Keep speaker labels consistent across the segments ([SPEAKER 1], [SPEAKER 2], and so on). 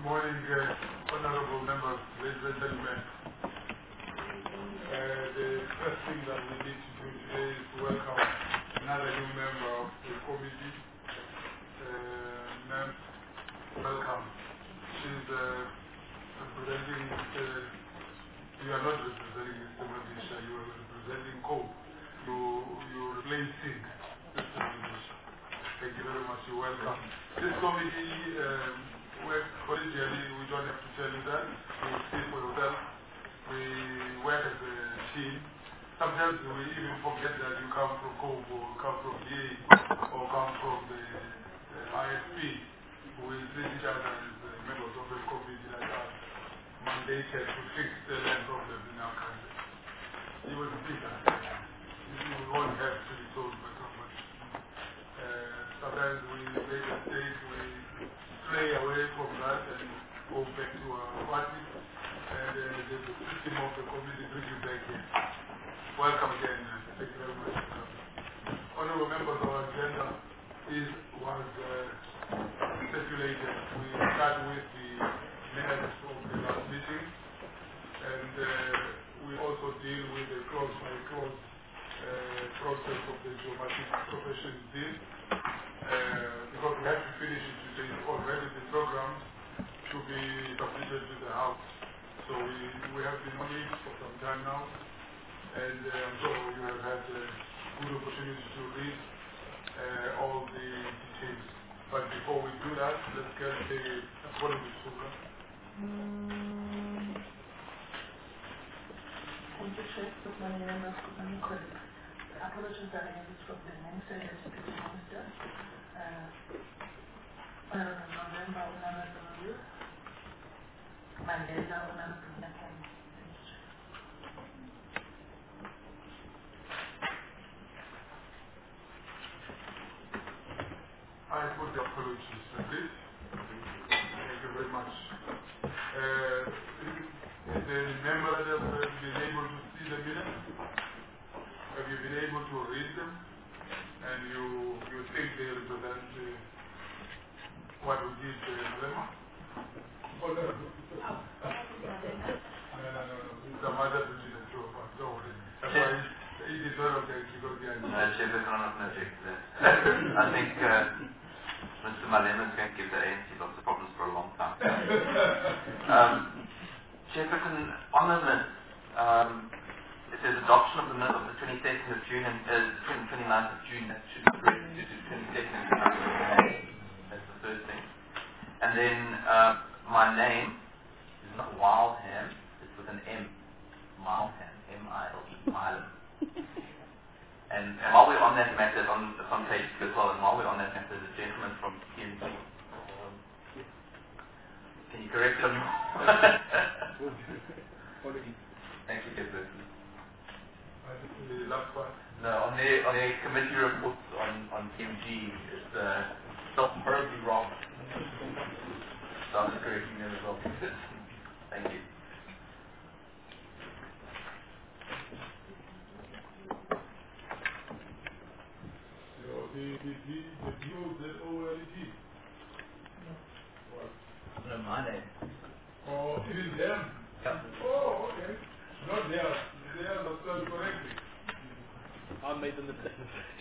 [SPEAKER 1] morning, honorable members, ladies and gentlemen. The first thing that we need to do today is to welcome another new member of the committee. Ma'am, welcome. She's representing, you are not representing Mr. Madisha, you are representing COPE. You're replacing Mr. Madisha. Thank you very much, you're welcome. This committee works collegially, we don't have to tell you that. You will see for yourself. We work as a team. Sometimes we even forget that you come from COPE or come from DA or come from the ISP. We treat each other as members of a committee that are mandated to fix the land problems in our country. You will see that. You won't have to be told by somebody. Sometimes we make a mistake, we stray away from that and go back to our party. And the system of the committee brings you back here. Welcome again. Thank you very much. Honorable members, our agenda was circulated. We start with the minutes of the last meeting, and we also deal with the clause-by-clause process of the geomatic professions deal, because we have to finish it today. Already the programs to be submitted to the House. So we have been on it for some time now, and I'm sure you have had a good opportunity to read all the details. But before we do that, let's get the apology program.
[SPEAKER 2] Thank you, Chair. Good morning, members. Good morning, colleagues. The apologies that I have from the Minister and Deputy Minister. Honorable November, Honorable Youth. Mandela, Honorable Nakan. Thank you, Chair.
[SPEAKER 1] I put the apologies for this. Thank you very much. The member that have been able to see the minutes, have you been able to read them? And you think they represent what we did in November? Oh, no. No. It's a matter between the two of us. Don't worry. That's why it is not object because they are...
[SPEAKER 3] Chair, we cannot object to that. I think Mr. Malema is going to give the ANC lots of problems for a long time. Chairperson, on the minutes, it says adoption of the minutes of the 22nd of June and 29th of June. That should be corrected to 22nd and 29th of May. That's the first thing. And then my name is not Wildham, it's with an M. Mileham, M-I-L-E, Mileham. And while we're on that matter, it's on page 2 as well, and while we're on that matter, there's a gentleman from PNG. Can you correct him? Thank you, Chairperson.
[SPEAKER 1] The last one.
[SPEAKER 3] No, on the committee reports on PMG, it's spelled horribly wrong. So I'm just correcting them as well. Thank you.
[SPEAKER 1] The D-O-Z-O-L-E-T.
[SPEAKER 3] No, my name.
[SPEAKER 1] Oh, it is them?
[SPEAKER 3] Yeah.
[SPEAKER 1] Oh, okay. Not theirs. Theirs are spelled correctly.
[SPEAKER 4] I made the mistake.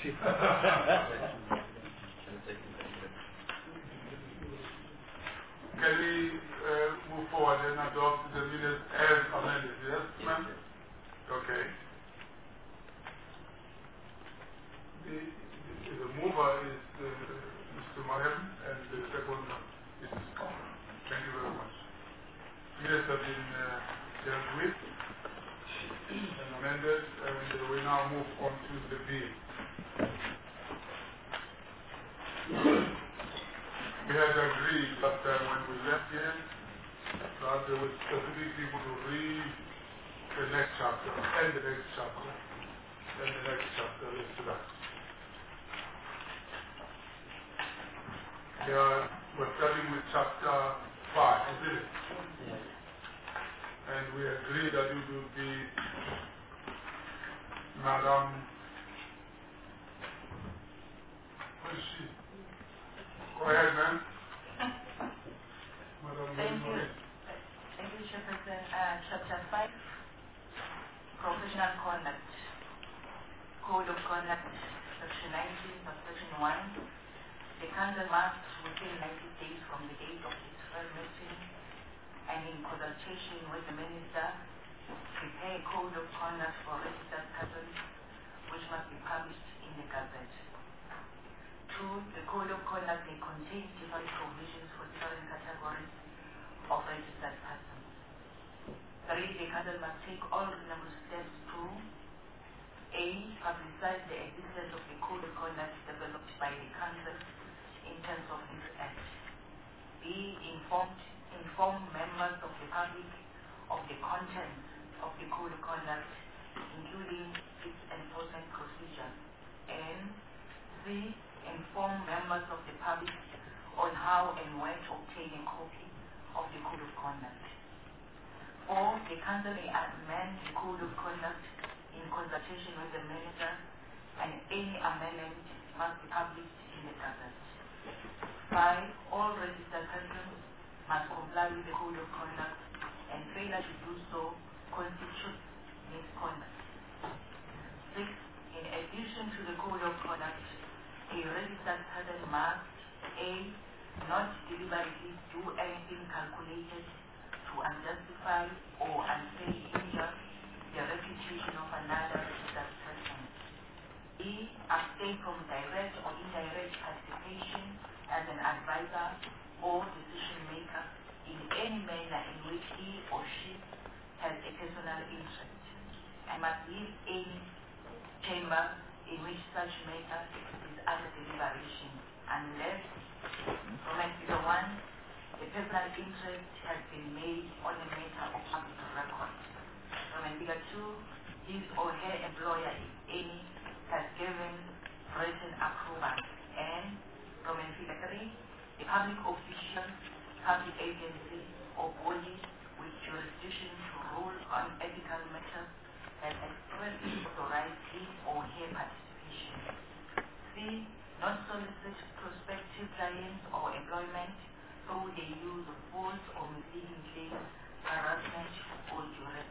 [SPEAKER 1] Can we move forward and adopt the minutes as amended? Yes, ma'am? Okay. The mover is Mr. Mariam, and the second is Mr. Scott. Thank you very much. Minutes have been dealt with and amended, and we now move on to the bill. We had agreed last time when we left here that there were specific people to read the next chapter and the next chapter and the next chapter after that. We're starting with chapter 5, isn't it?
[SPEAKER 4] Yes.
[SPEAKER 1] And we agreed that it would be Madam, where is she? Go ahead, ma'am. Madam
[SPEAKER 2] Thank you. Thank you, Chairperson. Chapter 5, Professional Conduct. Code of Conduct, Section 19, Subsection 1. The Council must, within 90 days from the date of its first meeting, and in consultation with the Minister, prepare a code of conduct for registered persons, which must be published in the Gazette. 2. The code of conduct may contain different provisions for different categories of registered persons. 3. The Council must take all reasonable steps to A. Publicize the existence of the code of conduct developed by the Council in terms of this Act. B. Inform members of the public of the contents of the code of conduct, including its enforcement procedure. And C. Inform members of the public on how and where to obtain a copy of the code of conduct. 4. The Council may amend the code of conduct in consultation with the Minister, and any amendment must be published in the Gazette. 5. All registered persons must comply with the code of conduct, and failure to do so constitutes misconduct. 6. In addition to the code of conduct, a registered person must A. Not deliberately do anything calculated to unjustify or unfairly injure the reputation of another registered person. B. Abstain from direct or indirect participation as an advisor or decision maker in any manner in which he or she has a personal interest, and must leave any chamber in which such matter is under deliberation unless, Roman figure 1, a personal interest has been made on a matter of public record. Roman figure 2, his or her employer, if any, has given written approval. And Roman figure 3, a public official, public agency, or body with jurisdiction to rule on ethical matters has expressly authorized his or her participation. C. Not solicit prospective clients or employment through the use of false or misleading claims, harassment, or duress.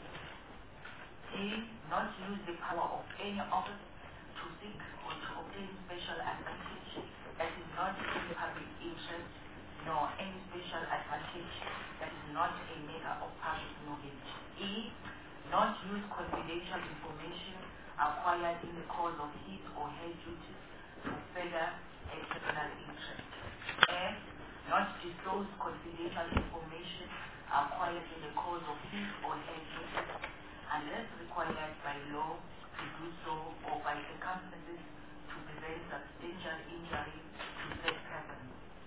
[SPEAKER 2] D. Not use the power of any office to seek or to obtain special advantage that is not in the public interest, nor any special advantage that is not a matter of public knowledge. E. Not use confidential information acquired in the course of his or her duties to further a personal interest. F. Not disclose confidential information acquired in the course of his or her duties unless required by law to do so or by circumstances to prevent substantial injury to said person.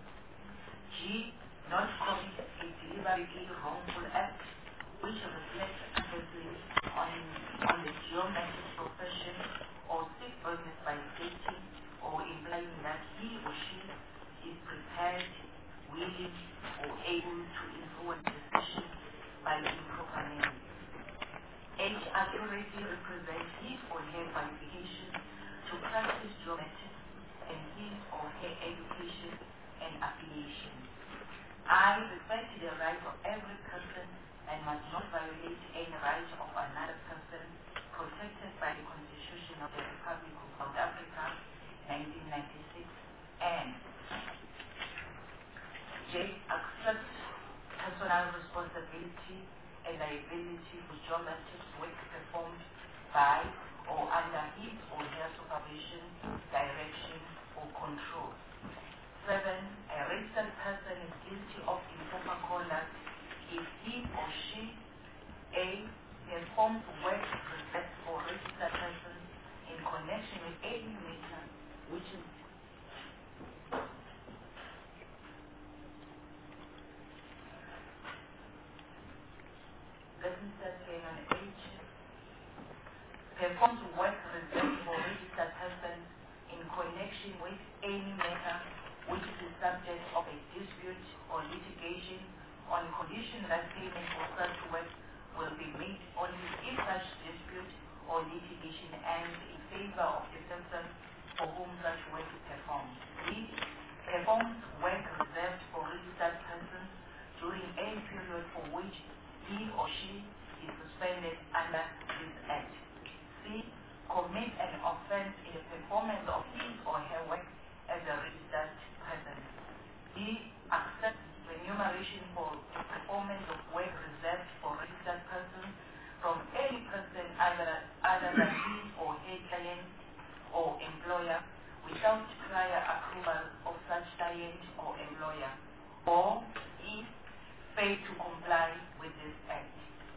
[SPEAKER 2] G. Not commit a deliberately wrongful act which reflects adversely on the geometric profession or sick business by stating or implying that he or she is prepared, willing, or able to influence decisions by improper means. H. Accurately represents his or her qualification to practice geometry and his or her education and affiliation. I respect the rights of every person and must not violate any right of another person protected by the Constitution of the Republic of South Africa, 1996, and J. Accept personal responsibility and liability for geometric work performed by or under his or her supervision, direction, or control. 7. A registered person is guilty of improper conduct if he or she A. Performs work reserved for registered persons in connection with any matter which is performs work reserved for registered persons in connection with any matter which is the subject of a dispute or litigation on condition that payment for such work will be made only if such dispute or litigation ends in favor of the person for whom such work is performed. B. Performs work reserved for registered persons during any which he or she is suspended under this Act. C. Commit an offense in the performance of his or her work as a registered person. D. Accept remuneration for the performance of work reserved for registered persons from any person other than his or her client or employer without prior approval of such client or employer, or if fail to comply with this Act.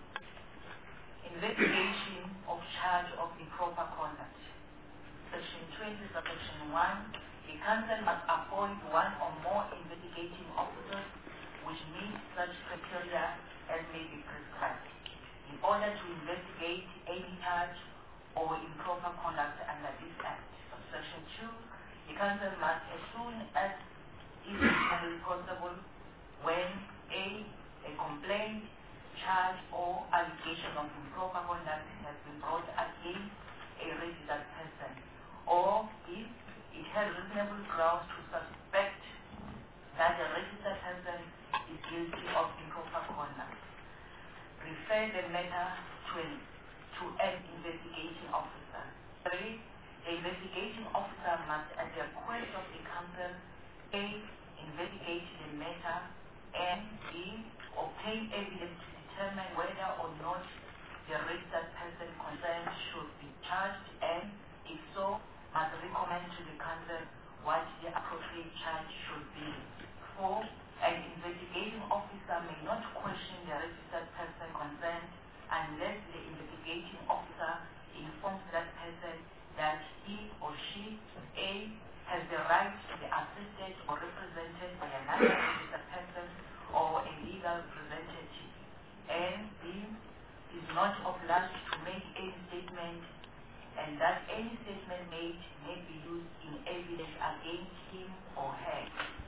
[SPEAKER 2] Investigation of charge of improper conduct. Section 20, subsection 1, the council must appoint one or more investigating officers which meet such criteria as may be prescribed in order to investigate any charge or improper conduct under this Act. Subsection 2, the council must, as soon as is reasonably possible, when a complaint, charge or allegation of improper conduct has been brought against a registered person, or if it has reasonable grounds to suspect that the registered person is guilty of improper conduct, refer the matter to an investigating officer. 3. The investigating officer must, at the request of the council, A. Investigate the matter, and B. Obtain evidence to determine whether or not the registered person concerned should be charged, and if so, must recommend to the council what the appropriate charge should be. 4. An investigating officer may not question the registered person concerned unless the investigating officer informs that person that he or she, A. has the right to be assisted or represented by another registered person or a legal representative, and B. is not obliged to make any statement, and that any statement made may be used in evidence against him or her.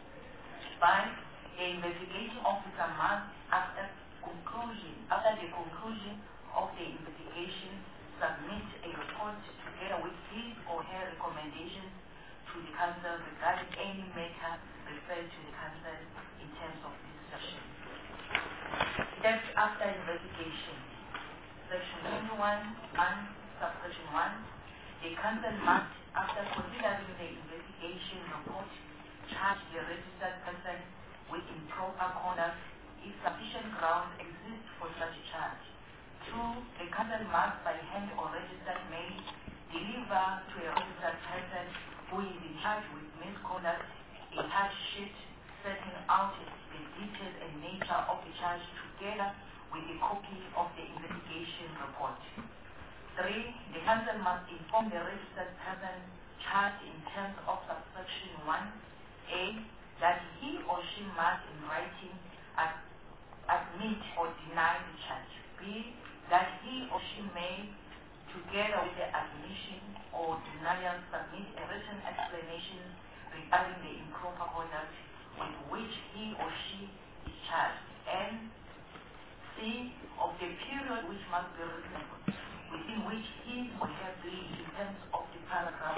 [SPEAKER 2] 5. The investigating officer must, after the conclusion of the investigation, submit a report together with his or her recommendations to the council regarding any matter referred to the council in terms of this section. Steps after investigation. Section 21, subsection 1. The council must, after considering the investigation report, charge the registered person with improper conduct if sufficient grounds exist for such a charge. 2. The council must, by hand or registered mail, deliver to a registered person who is in charge with misconduct a charge sheet setting out the details and nature of the charge together with a copy of the investigation report. 3. The council must inform the registered person charged in terms of subsection 1A that he or she must in writing admit or deny the charge. B. That he or she may, together with the admission or denial, submit a written explanation regarding the improper conduct with which he or she is charged. And C. Of the period which must be reasonable, within which he or her plea in terms of the paragraph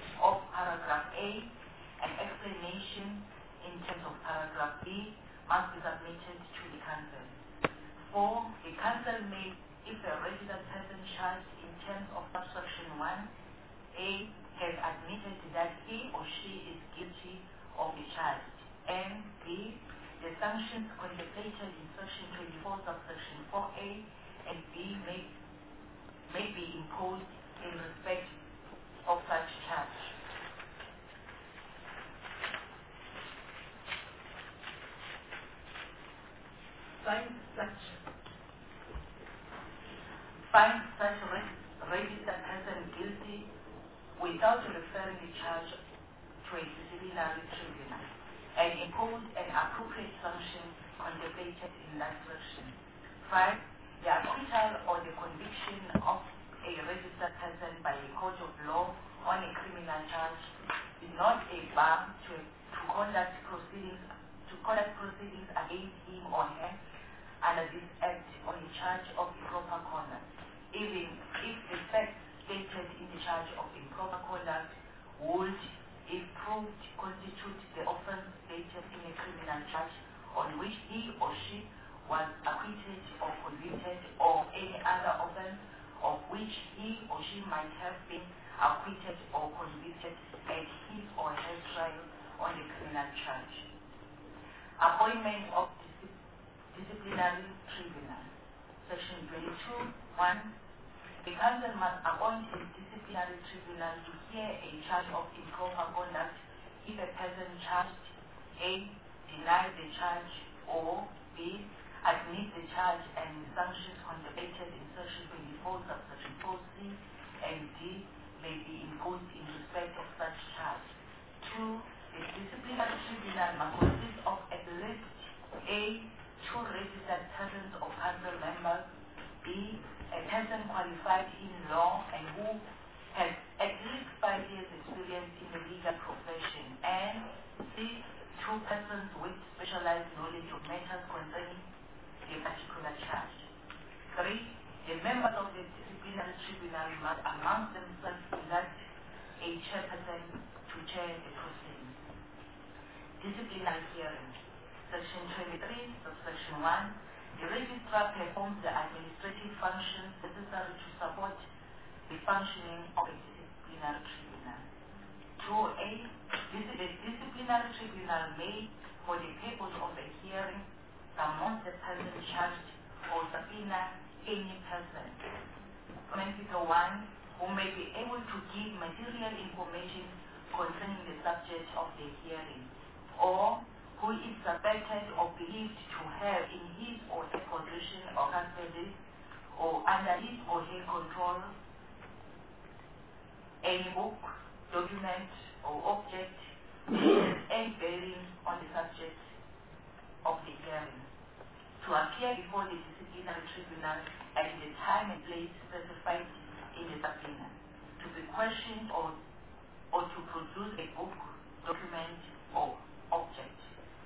[SPEAKER 2] A, an explanation in terms of paragraph B must be submitted to the council. 4. The council may, if the registered person charged in terms of subsection 1A has admitted that he or she is guilty of the charge, and B. The sanctions contemplated in section 24, subsection 4A and B may be imposed in respect of such charge. Find such registered person guilty without referring the charge to a disciplinary tribunal, and impose an appropriate sanction contemplated in that section. 5. The acquittal or the conviction of a registered person by a court of law on a criminal charge is not a bar to conduct proceedings against him or her under this Act on the charge of improper conduct, even if the facts stated in the charge of improper conduct would, if proved, constitute the offense stated in a criminal charge on which he or she was acquitted or convicted of any other offense of which he or she might have been acquitted or convicted at his or her trial on a criminal charge. Appointment of disciplinary tribunal. Section 22(1). The council must appoint a disciplinary tribunal to hear a charge of improper conduct if a person charged A. deny the charge, or B. admit the charge and sanctions contemplated in section 24 subsection 4C and D may be imposed in respect of such charge. 2. The disciplinary tribunal must consist of at least A. 2 registered persons or council members, B. a person qualified in law and who has at least 5 years experience in the legal profession, and C. 2 persons with specialized knowledge of matters concerning a particular charge. 3. The members of the disciplinary tribunal must amongst themselves elect a chairperson to chair the proceedings. Disciplinary hearing. Section 23, subsection 1. The registrar performs the administrative functions necessary to support the functioning of a disciplinary tribunal. 2A. The disciplinary tribunal may, for the purpose of a hearing, summon the person charged or subpoena any person. Comment figure 1, who may be able to give material information concerning the subject of the hearing, or who is suspected or believed to have in his or her possession or custody or under his or her control any book, document, or object that has any bearing on the subject of the hearing, to appear before the disciplinary tribunal at the time and place specified in the subpoena, to be questioned or to produce a book, document, or object.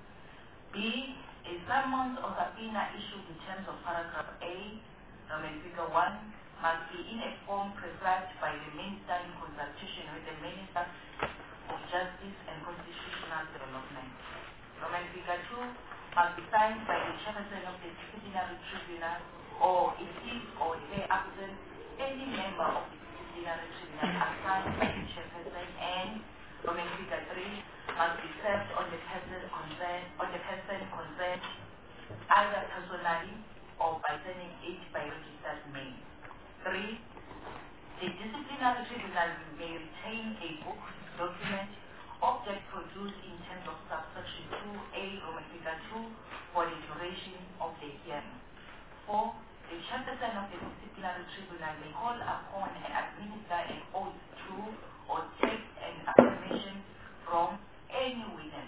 [SPEAKER 2] B. A summons or subpoena issued in terms of paragraph A, Roman figure 1, must be in a form prescribed by the Minister in consultation with the Minister of Justice and Constitutional Development. Roman figure 2 must be signed by the chairperson of the disciplinary tribunal, or in his or her absence, any member of the disciplinary tribunal assigned by the chairperson, and Roman figure 3 must be served on the person concerned, either personally or by sending it by registered mail. 3. The disciplinary tribunal may retain a book, document, object produced in terms of subsection 2A, Roman figure 2, for the duration of the hearing. 4. The chairperson of the disciplinary tribunal may call upon and administer an oath to or take an affirmation from any witness.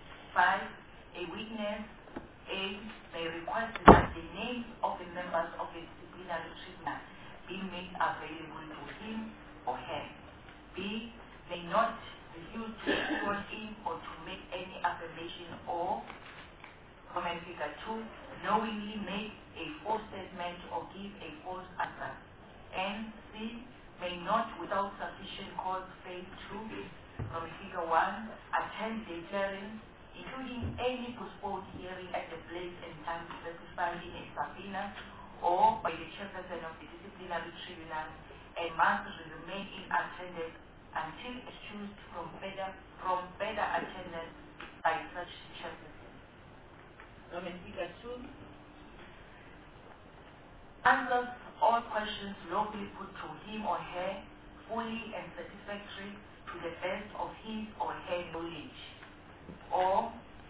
[SPEAKER 2] 5. A witness A may request that the names of the members of the disciplinary tribunal be made available to him or her. B. May not refuse to be sworn in or to make any affirmation or, comment figure 2, knowingly make a false statement or give a false answer. And C. May not, without sufficient cause, fail to, comment figure 1, attend the hearing, including any postponed hearing at the place and time specified in a subpoena or by the chairperson of the disciplinary tribunal, and must remain in attendance until excused from better attendance by such chairperson. Roman figure 2 answers all questions lawfully put to him or her fully and satisfactory to the best of his or her knowledge, or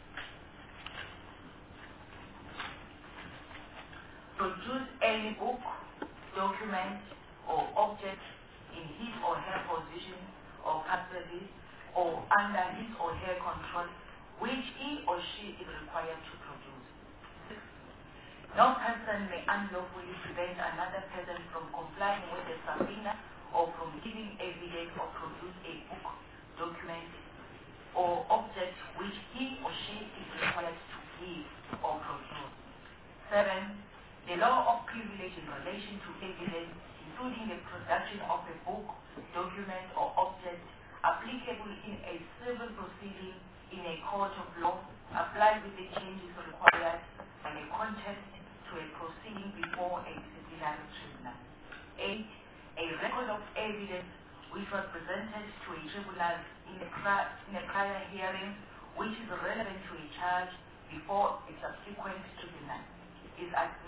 [SPEAKER 2] produce any book, document, or object in his or her possession or custody or under his or her control which he or she is required to produce. 6. No person may unlawfully prevent another person from complying with the subpoena or from giving evidence or produce a book, document, or object which he or she is required to give or produce. 7. The law of privilege in relation to evidence, including the production of a book, document, or object applicable in a civil proceeding in a court of law, applied with the changes required by the context to a proceeding before a disciplinary tribunal. 8. A record of evidence which was presented to a tribunal in a prior hearing which is relevant to a charge before a subsequent tribunal is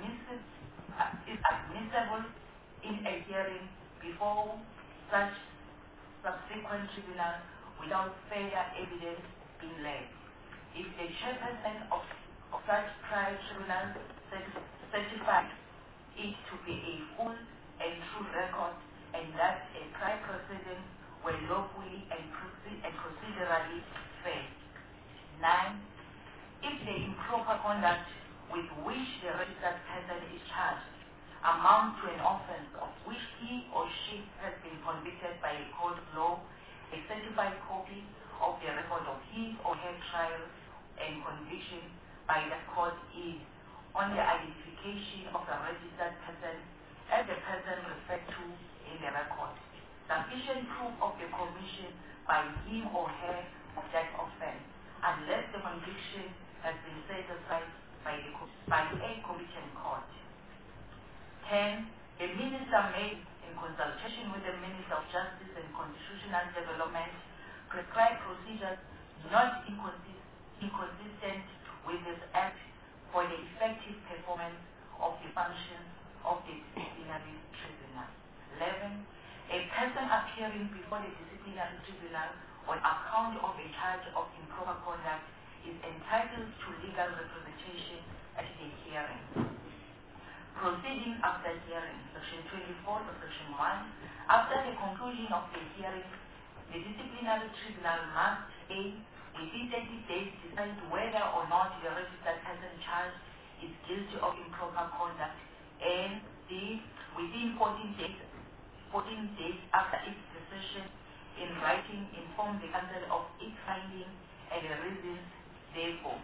[SPEAKER 2] admissible in a hearing before such subsequent tribunal without further evidence being laid. If the chairperson of such prior tribunal certifies it to be a full and true record and that a prior proceedings were lawfully and procedurally fair. 9. If the improper conduct with which the registered person is charged amounts to an offense of which he or she has been convicted by a court of law, a certified copy of the record of his or her trial and conviction by the court is on the identification of the registered person as the person referred to in the record. Sufficient proof of the commission by him or her of that offense, unless the conviction has been set aside by a competent court. 10. The minister may, in consultation with the Minister of Justice and Constitutional Development, prescribe procedures not inconsistent with this Act for the effective performance of the functions of the disciplinary tribunal. 11. A person appearing before the disciplinary tribunal on account of a charge of improper conduct is entitled to legal representation at the hearing. Proceeding after hearing, Section 24 of Section 1. After the conclusion of the hearing, the disciplinary tribunal must A. Within 30 days decide whether or not the registered person charged is guilty of improper conduct, and B. Within 14 days after its decision in writing inform the council of its finding and the reasons therefore.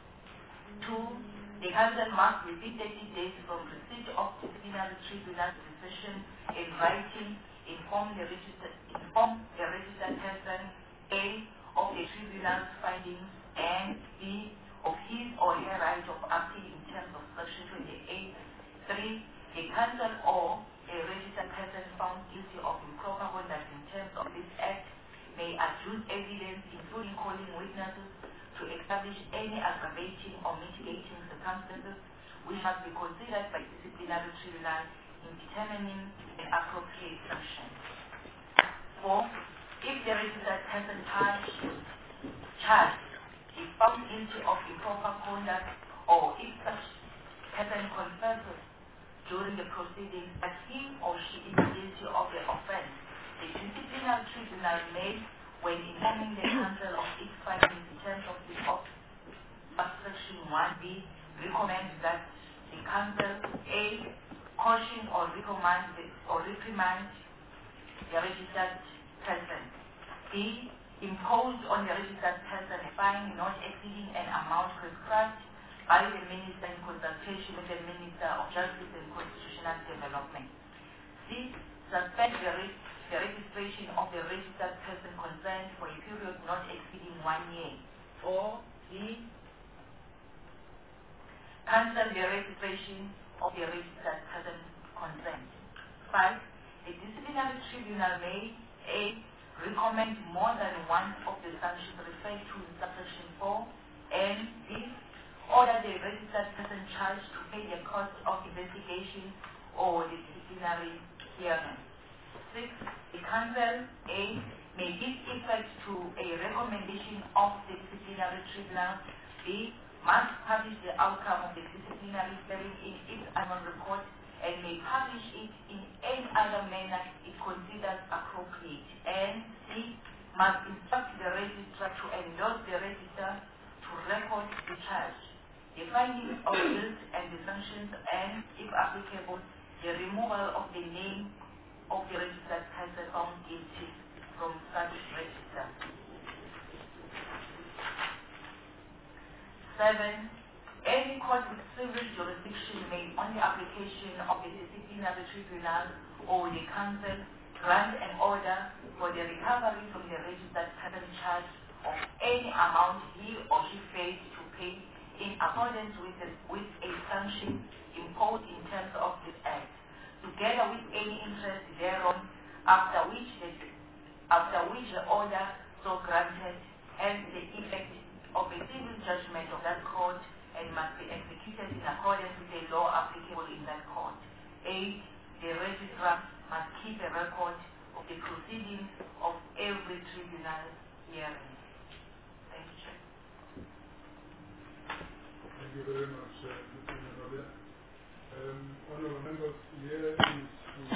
[SPEAKER 2] 2. The council must within 30 days from receipt of disciplinary tribunal decision in writing inform the registered person A. of the tribunal's findings and B. of his or her right of appeal in terms of Section 28. 3. The council or a registered person found guilty of improper conduct in terms of this Act may adduce evidence, including calling witnesses, to establish any aggravating or mitigating circumstances which must be considered by disciplinary tribunal in determining an appropriate sanction. 4. If the registered person charged is found guilty of improper conduct, or if such person confesses during the proceedings that he or she is guilty of the offense, the disciplinary tribunal may, when informing the council of its findings in terms of the subsection 1b, recommend that the council A. caution or reprimand the registered person. B. Imposed on the registered person a fine not exceeding an amount prescribed by the minister in consultation with the Minister of Justice and Constitutional Development. C. Suspend the registration of the registered person concerned for a period not exceeding 1 year. Or D. Cancel the registration of the registered person concerned. 5. The disciplinary tribunal may A. recommend more than one of the sanctions referred to in subsection 4, and B. order the registered person charged to pay the cost of investigation or the disciplinary hearing. 6. The council A. may give effect to a recommendation of the disciplinary tribunal. B. must publish the outcome of the disciplinary hearing in its annual report and may publish it in any other manner it considers appropriate. And C. must instruct the registrar to endorse the register to record the charge, the findings of guilt and the sanctions, and, if applicable, the removal of the name of the registered person found guilty from such register. 7. Any court with civil jurisdiction may, on the application of the disciplinary tribunal or the council, grant an order for the recovery from the registered person charge of any amount he or she fails to pay in accordance with a sanction imposed terms of this Act, together with any interest thereon, after which the order so granted has the effect of a civil judgment of that court and must be executed in accordance with the law applicable in that court. 8. The registrar must keep a record of the proceedings of every tribunal hearing. Thank you, Chair.
[SPEAKER 1] Thank you very much, Mr. Nanolia. Honourable members, here is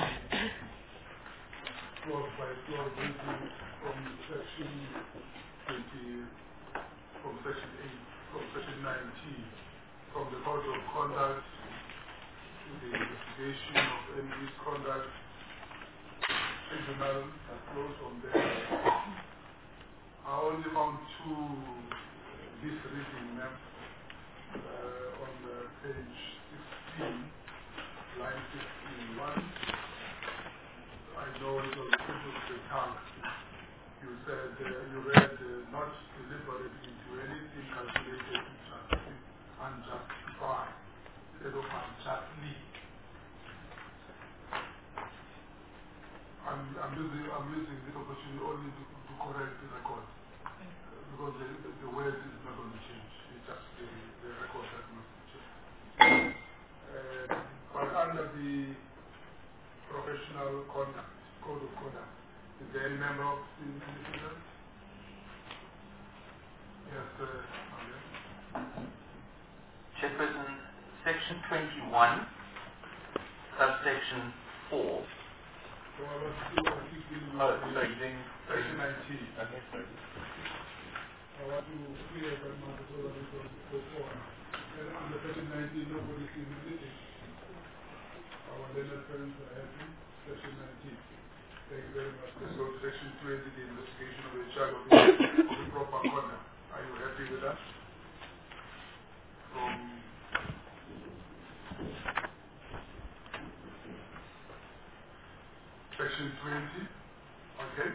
[SPEAKER 1] clause by clause reading from section 20, from section 8, from section 19, from the Code of Conduct, the investigation of any misconduct, tribunal that flows from there. I only found two misreading them on page 16, line 16. One, I know it was simple to the tongue. You said, you read, not deliberate into anything calculated to unjustify, instead of unjustly. I'm using this opportunity only to correct the record, because the word is not going to change. It's just the record that must change. But under the professional conduct, code of conduct, is there any member of the independent? Yes, okay.
[SPEAKER 3] Chairperson, section 21, subsection 4.
[SPEAKER 1] So I was still dealing
[SPEAKER 3] Oh,
[SPEAKER 1] with
[SPEAKER 3] sorry, you're doing
[SPEAKER 1] section 19.
[SPEAKER 3] Okay, sorry.
[SPEAKER 1] I want to clear that matter so that we don't go forward. And under section 19, nobody is meeting. Our learned parents are happy. Section 19. Thank you very much. Let's go to section 20, the investigation of the charge of improper conduct. Are you happy with that? From section 20, okay?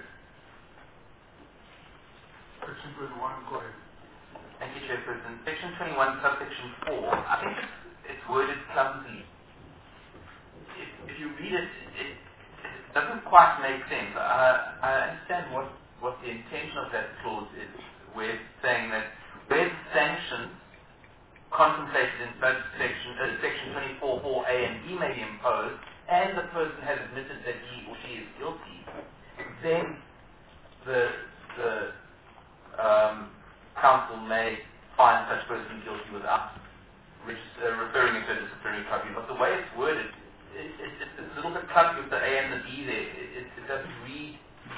[SPEAKER 1] Section 21, go ahead.
[SPEAKER 3] Thank you, Chairperson. Section 21, subsection 4. I think it's worded clumsily. If you read it, it doesn't quite make sense. I understand what the intention of that clause is, where it's saying that where the sanctions contemplated in section 24(4)(a) and B may be imposed, and the person has admitted that he or she is guilty, then the council may find such person guilty without referring it to a disciplinary tribunal. But the way it's worded, it's a little bit clumsy with the A and the B there. It doesn't read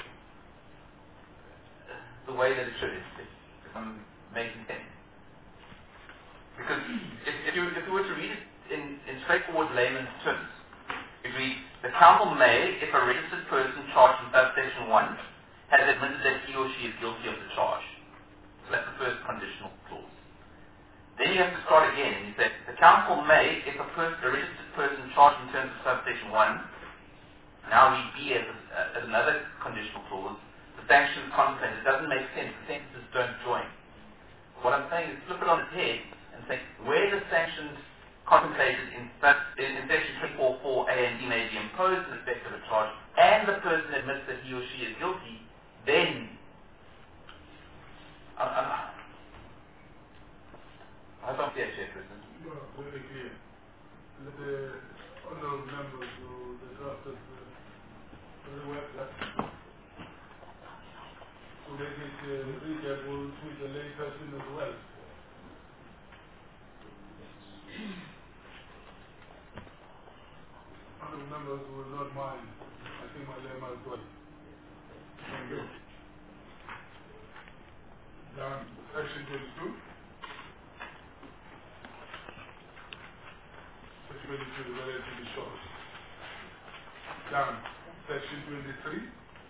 [SPEAKER 3] the way that it should. If I'm making sense. Because if you were to read it in straightforward layman's terms, you read, the council may, if a registered person charged in subsection 1 has admitted that he or she is guilty of the charge. So that's the first conditional clause. Then you have to start again and you say, the council may, if a registered person charged in terms of subsection 1, now read B as another conditional clause, the sanctions contemplated. It doesn't make sense. The sentences don't join. What I'm saying is flip it on its head and say, where the sanctions contemplated in section 24(4)(a) and B may be imposed in respect of a charge, and the person admits that he or she is guilty, then I hope I'm clear, Chairperson.
[SPEAKER 1] You are very clear. The honourable members who the drafters very well to make it readable to the lay person as well. Honourable members will not mind. I think my layman as well. Thank you. Done. Section 22. Section 22 is relatively short. Done. Section 23.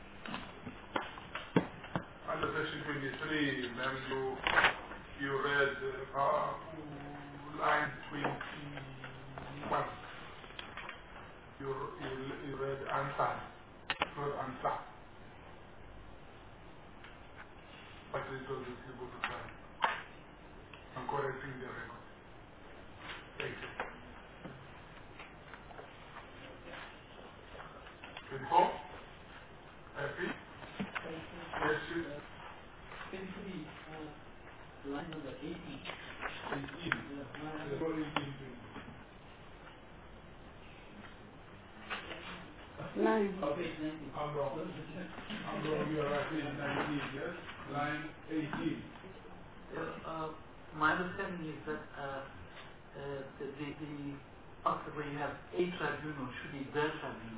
[SPEAKER 1] Under section 23, ma'am, you read line 21. You read answer, not answer. But it was a slip of the tongue. I'm correcting the record. Thank you.
[SPEAKER 5] 9.
[SPEAKER 1] I'm wrong. You are right, page 19, yes? Line 18.
[SPEAKER 6] My understanding is that the part where you have a tribunal should be the tribunal.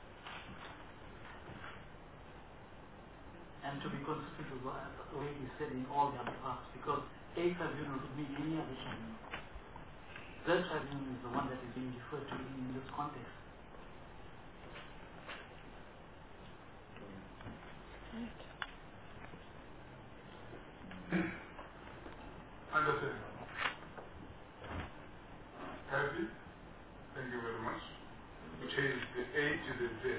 [SPEAKER 6] And to be consistent with the way we said in all the other parts, because a tribunal could mean any other tribunal. The tribunal is the one that is being referred to in this context.
[SPEAKER 1] Understand. Happy? Thank you very much. We change the A to the Z.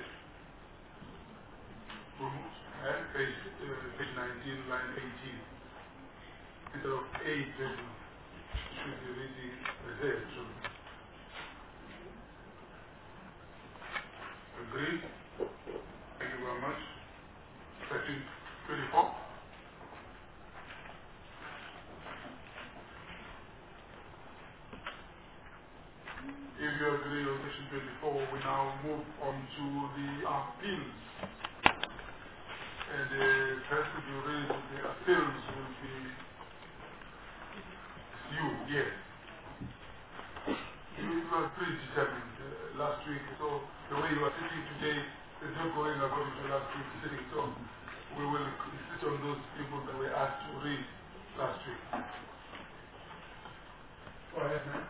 [SPEAKER 1] Page 19, line 18. Instead of A, tribunal, should be reading the Z tribunal. Agreed? Thank you very much. Section 24. If you agree on section 24, we now move on to the appeals. And the person to raise the appeals will be you, yes. You were predetermined last week, so the way you are sitting today is not going according to last week's sitting, so we will sit on those people that were asked to read last week. Go ahead, ma'am.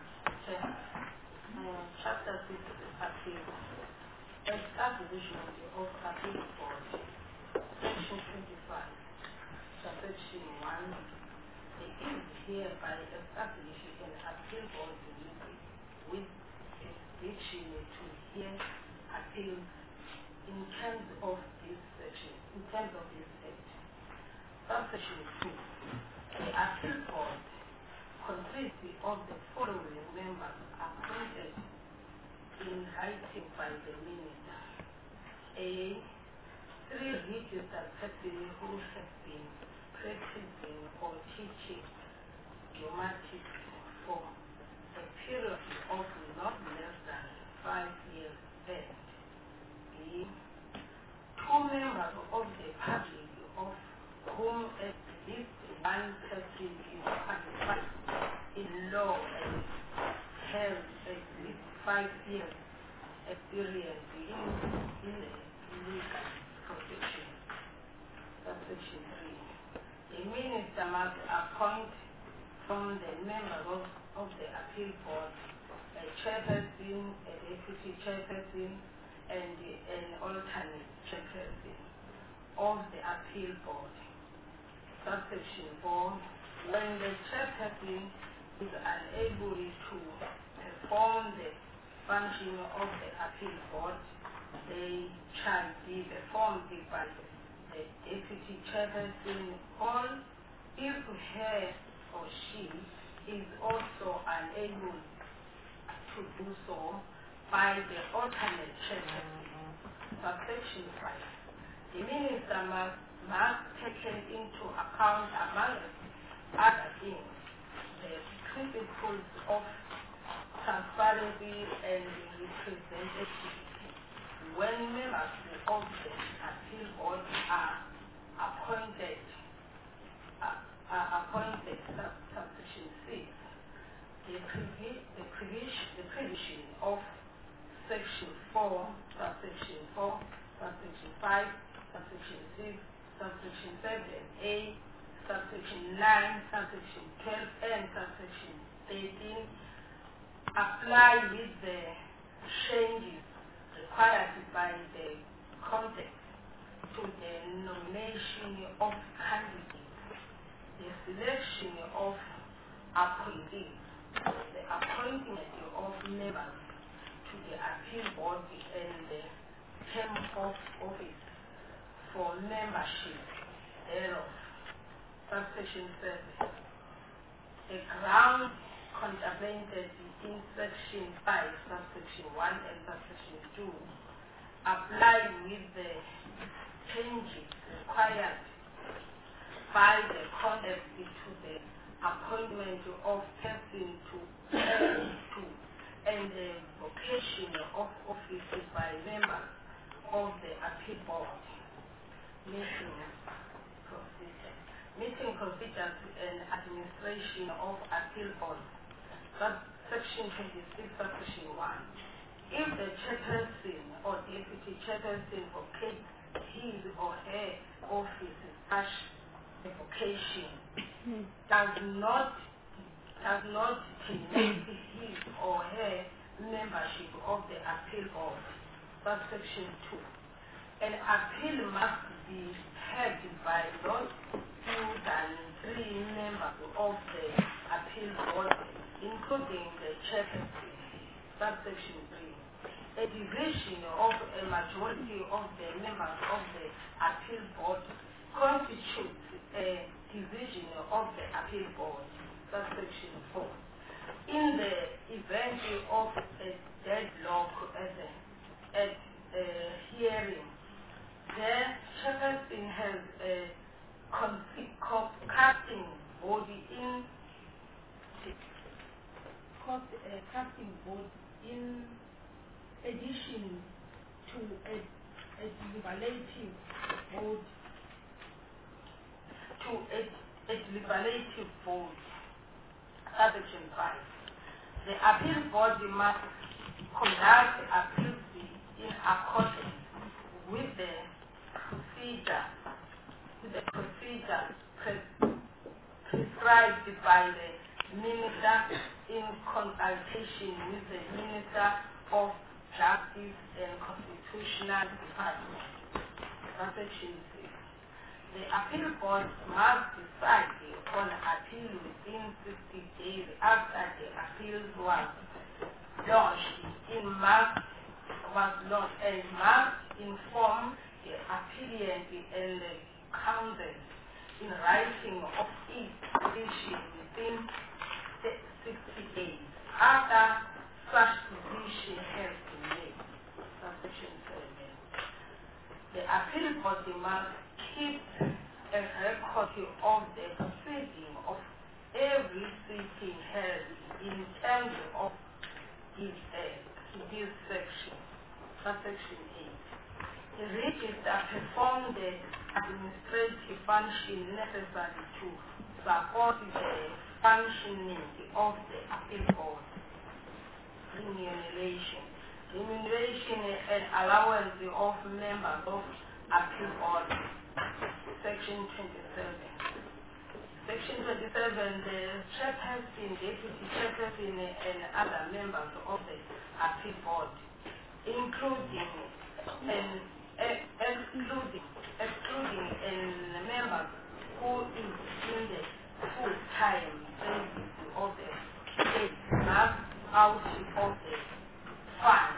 [SPEAKER 5] Chapter 6 appeal. Establishment of appeal board. Section 25. Subsection 1. It is hereby established an appeal board with jurisdiction to hear appeals in terms of this section. Subsection 2. The appeal board consists of the following members appointed in writing by the minister. A. 3 registered persons who have been practicing or teaching dogmatic for a period of not less than 5 years then. B. 2 members of the public of whom at least one person is qualified in law and has at least 5 years experience in the legal profession. Subsection 3. The minister must appoint from the members of the appeal board a chairperson, a deputy chairperson, and an alternate chairperson of the appeal board. Subsection 4. When the chairperson is unable to perform the function of the appeal board, they shall be performed by the deputy chairperson, or if he or she is also unable to do so, by the alternate chairperson. Subsection 5. The minister must take into account, among other things, the principles of transparency and representativity when members of the appeal board are appointed. Subsection 6. The provision of section 4, subsection 4, subsection 5, subsection 6, subsection 7a, subsection 9, subsection 12, and subsection 13 apply with the changes required by the context to the nomination of candidates, the selection of appointees, the appointment of members to the appeal board, and the term of office for membership thereof. Subsection 7. The ground contemplated in section 5, subsection 1 and subsection 2 apply with the changes required by the context to the appointment of person to and the vocation of office by members of the appeal board. Meeting procedure. Meeting procedures and administration of appeal board. Section 26, subsection 1. If the chairperson or deputy chairperson vacates his or her office such revocation does not terminate his or her membership of the appeal board. Subsection 2. An appeal must be heard by not fewer than 3 members of the appeal board, including the chairperson. Subsection 3. A division of a majority of the members of the appeal board constitutes a division of the appeal board. Subsection 4. In the event of a deadlock at a hearing, the chairperson has a casting vote in addition to a deliberative vote. Subsection 5. The appeal body must conduct appeals in accordance with the procedure prescribed by the Minister in consultation with the Minister of Justice and Constitutional Department. Subsection 6. The appeal board must decide on appeal within 60 days after the appeal was launched and must inform the appellant and the counsel in writing of each decision within 60 days after such decision has been made. Subsection 7. The appeal body must keep a record of the proceeding of every sitting held in terms of this section. Subsection 8. The register performs the administrative function necessary to support the functioning of the appeal board. Remuneration and allowance of members of appeal board. Section 27. Section 27, the chairperson, deputy chairperson, and other members of the appeal board, excluding a member who is in the full-time basis of the case, must out of the fund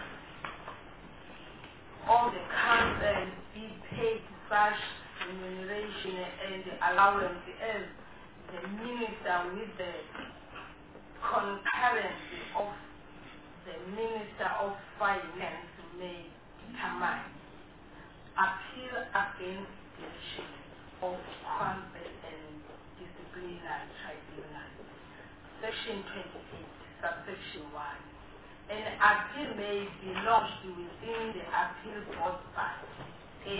[SPEAKER 5] of the council be paid such remuneration and allowance as the minister with the concurrence of the Minister of Finance may determine. Appeal against decision of council and disciplinary tribunal. Section 28, subsection 1. An appeal may be lodged within the appeal board part. A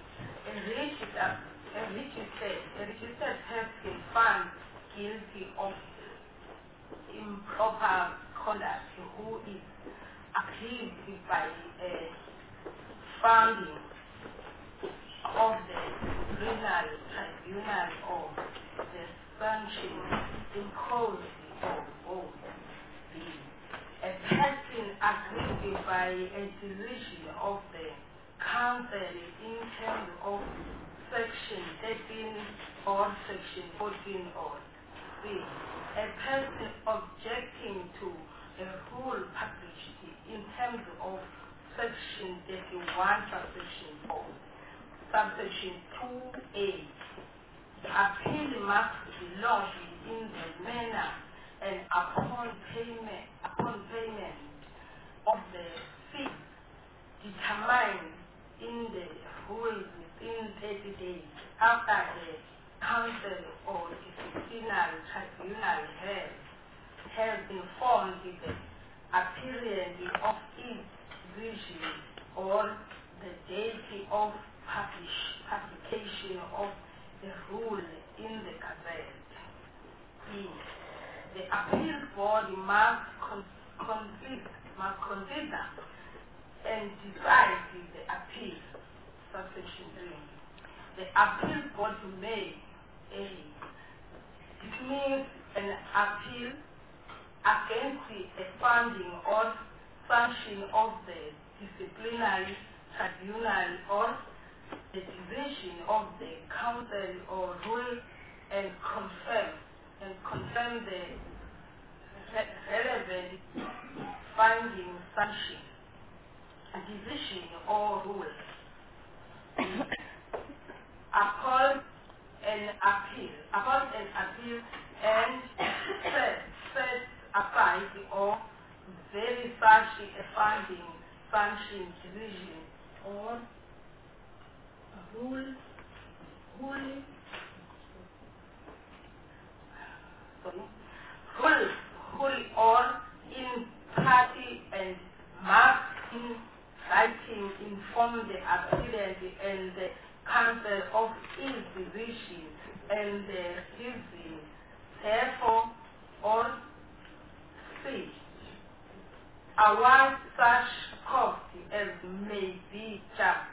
[SPEAKER 5] registered person found guilty of improper conduct who is aggrieved by a founding of the disciplinary tribunal or the sanction imposed or both. B. A person aggrieved by a decision of the council in terms of Section 13 or Section 14 or C. A person objecting to a rule published in terms of Section 31, subsection 4. Subsection 2A. The appeal must be lodged in the manner and upon payment of the fee determined in the rule within 30 days after the council or disciplinary tribunal has informed the appearance of its decision or the date of publication of the rule in the Gazette. E. The appeal board must consider and decide the appeal. Subsection 3. The appeal board may A. dismiss an appeal against a finding or sanction of the disciplinary tribunal or the decision of the council or rule and confirm the relevant finding, sanction, decision or rule. Upon an appeal and set aside or vary such a finding, sanction, decision or rule or in party and must in writing inform the appellant and the council of his decision and the reason therefore or C. award such cost as may be charged.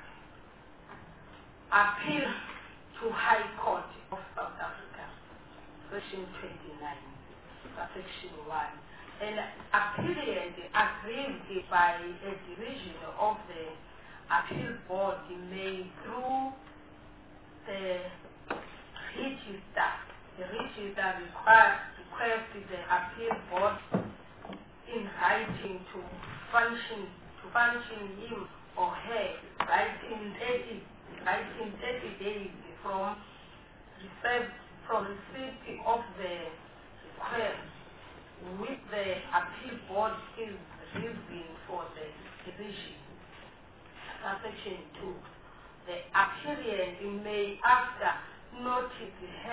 [SPEAKER 5] Appeal to High Court of South Africa, Section 29, Section 1. An appellant aggrieved by a division of the appeal board may, through the register request the appeal board in writing to function him or her writing 30 days from receipt of the request, with the appeal board is reason for the decision. Section 2. The appellant may, after notice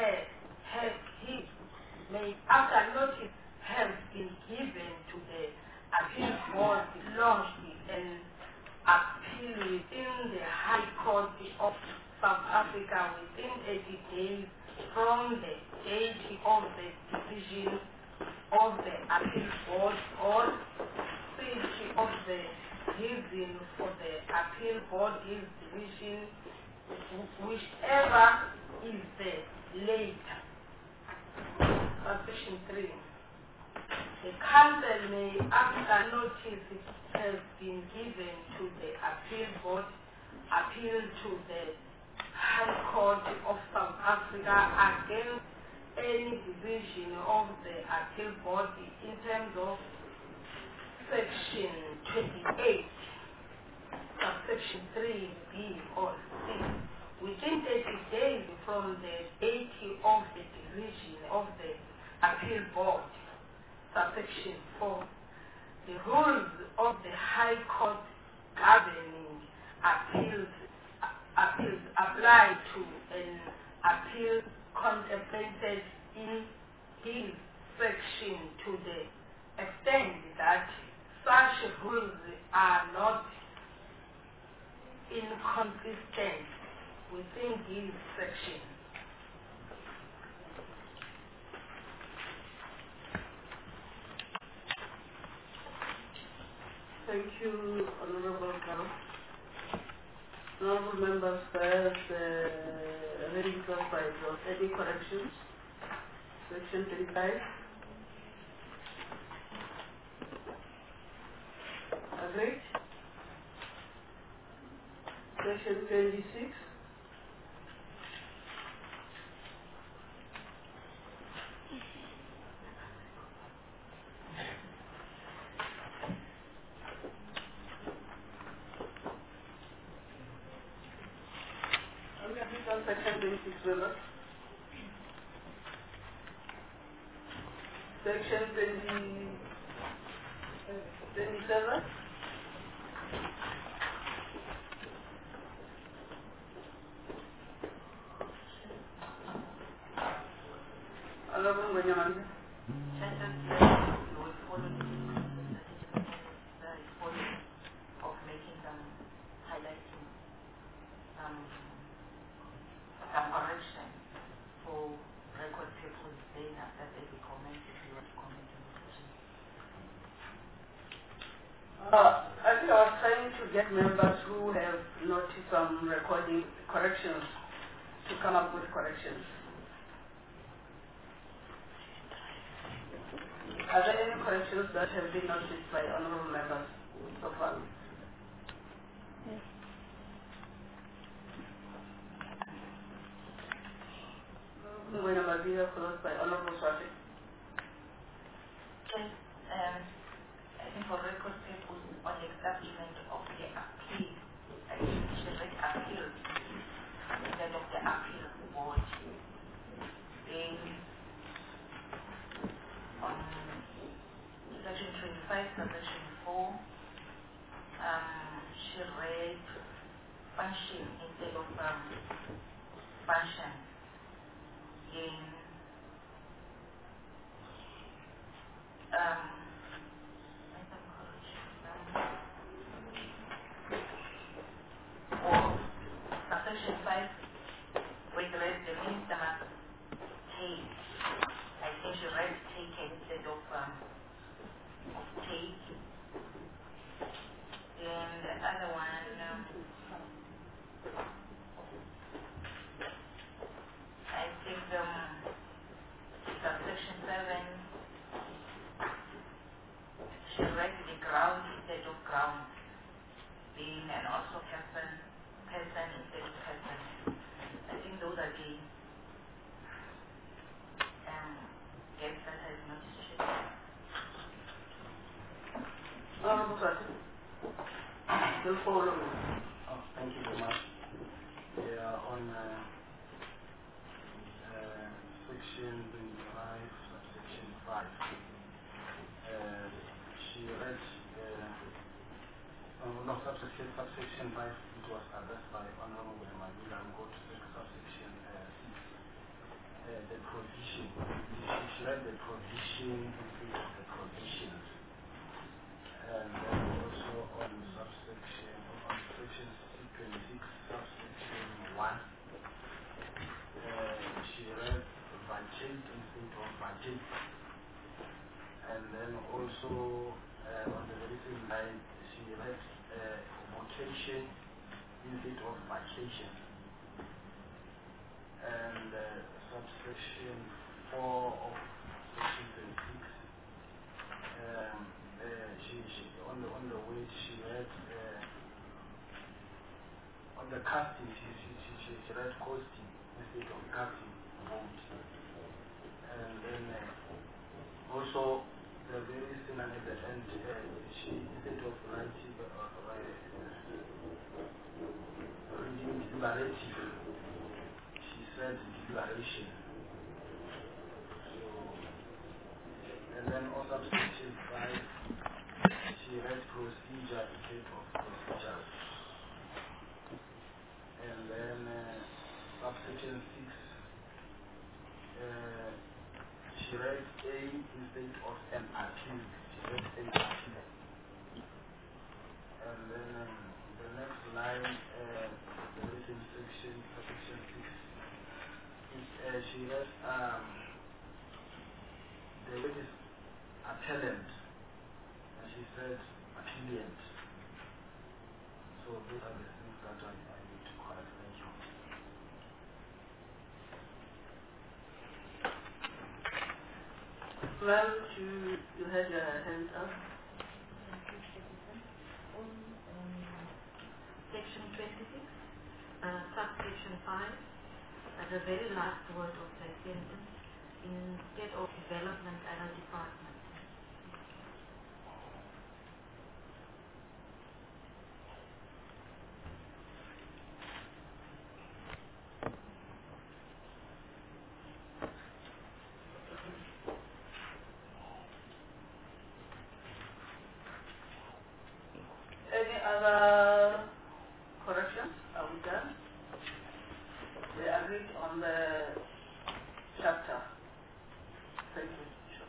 [SPEAKER 5] has been given to the appeal board, launch an appeal within the High Court of South Africa within 80 days from the date of the decision of the appeal board or speech of the reason for the appeal board's decision, whichever is the later. Section 3. The council may, after notice has been given to the appeal board, appeal to the High Court of South Africa against any decision of the appeal board in terms of Section 28, Subsection 3B or C, within 30 days from the date of the decision of the appeal board. Subsection 4. The rules of the High Court governing appeals apply to an appeal contemplated in this section to the extent that such rules are not inconsistent within this section.
[SPEAKER 7] Thank you, Honorable Carol. Honorable members, there's reading classified of any corrections. Section 35. Agreed. Section 26. Section 26, members. Section 27. Honorable Benjamin.
[SPEAKER 2] Of making some highlighting
[SPEAKER 7] I think I was trying to get members who have noticed some recording corrections to come up with corrections. Are there any corrections that have been noticed by honorable members so far? When I'm followed by honorable Swati.
[SPEAKER 2] Yes, I think for record purpose, on the establishment of the appeal, I think we should read appeal instead of the appeal board. Then on section 25, subsection 4, she read function instead of function. In or subsection 5, we read the minister must take. I think she read take instead of take. Then the other one, I think subsection 7, she read the ground instead of ground. Then and also person instead of person. I think those are the gaps that I've noticed.
[SPEAKER 7] Honorable Swati. Will follow me.
[SPEAKER 8] Oh, thank you very much. We are on section 25, subsection 5. She read, subsection 5, it was addressed by Honorable Magila. I'm going to take subsection 6. The provision. She read the provision instead of the provisions. And then also on section 26, subsection 1, she read vacate instead of vacate. And then also on the very same line, she read vocation instead of vacation. And subsection 4 of section 26, she on the weight she read on the casting she read costing instead of casting vote. And then also the very same at the end she instead of writing reading deliberative she said declaration. So and then on subsection 5 she read procedure instead of procedures. And then subsection 6, she read A instead of an appeal. She read A appeal. And then the next line, the written section, subsection 6, she read the word is appellant. And she said appellant. So those are the things that I need to correct. Thank you.
[SPEAKER 7] Ma'am, you had your hand up.
[SPEAKER 9] Section 26, subsection 5, the very last word of the sentence, instead of development and a department.
[SPEAKER 7] Any other corrections? Are we done? We agreed on the chapter. Thank you.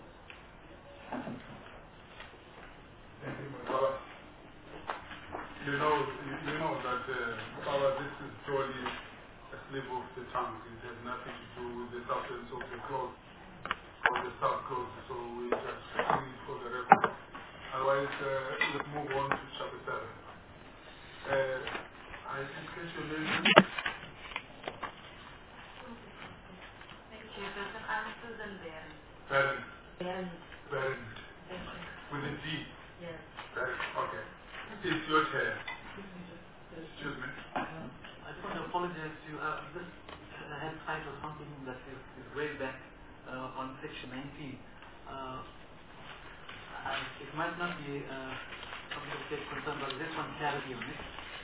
[SPEAKER 1] Thank you, Baba. You know that Baba, this is purely a slip of the tongue. It has nothing to do with the substance of the clause or the sub-clause. So we just do it for the record. Otherwise, let's move on to It's your chair. Excuse me.
[SPEAKER 6] I just want to apologize to you. This head site or something that is way back on section 19. It might not be something to take concern, but this one clarity on it.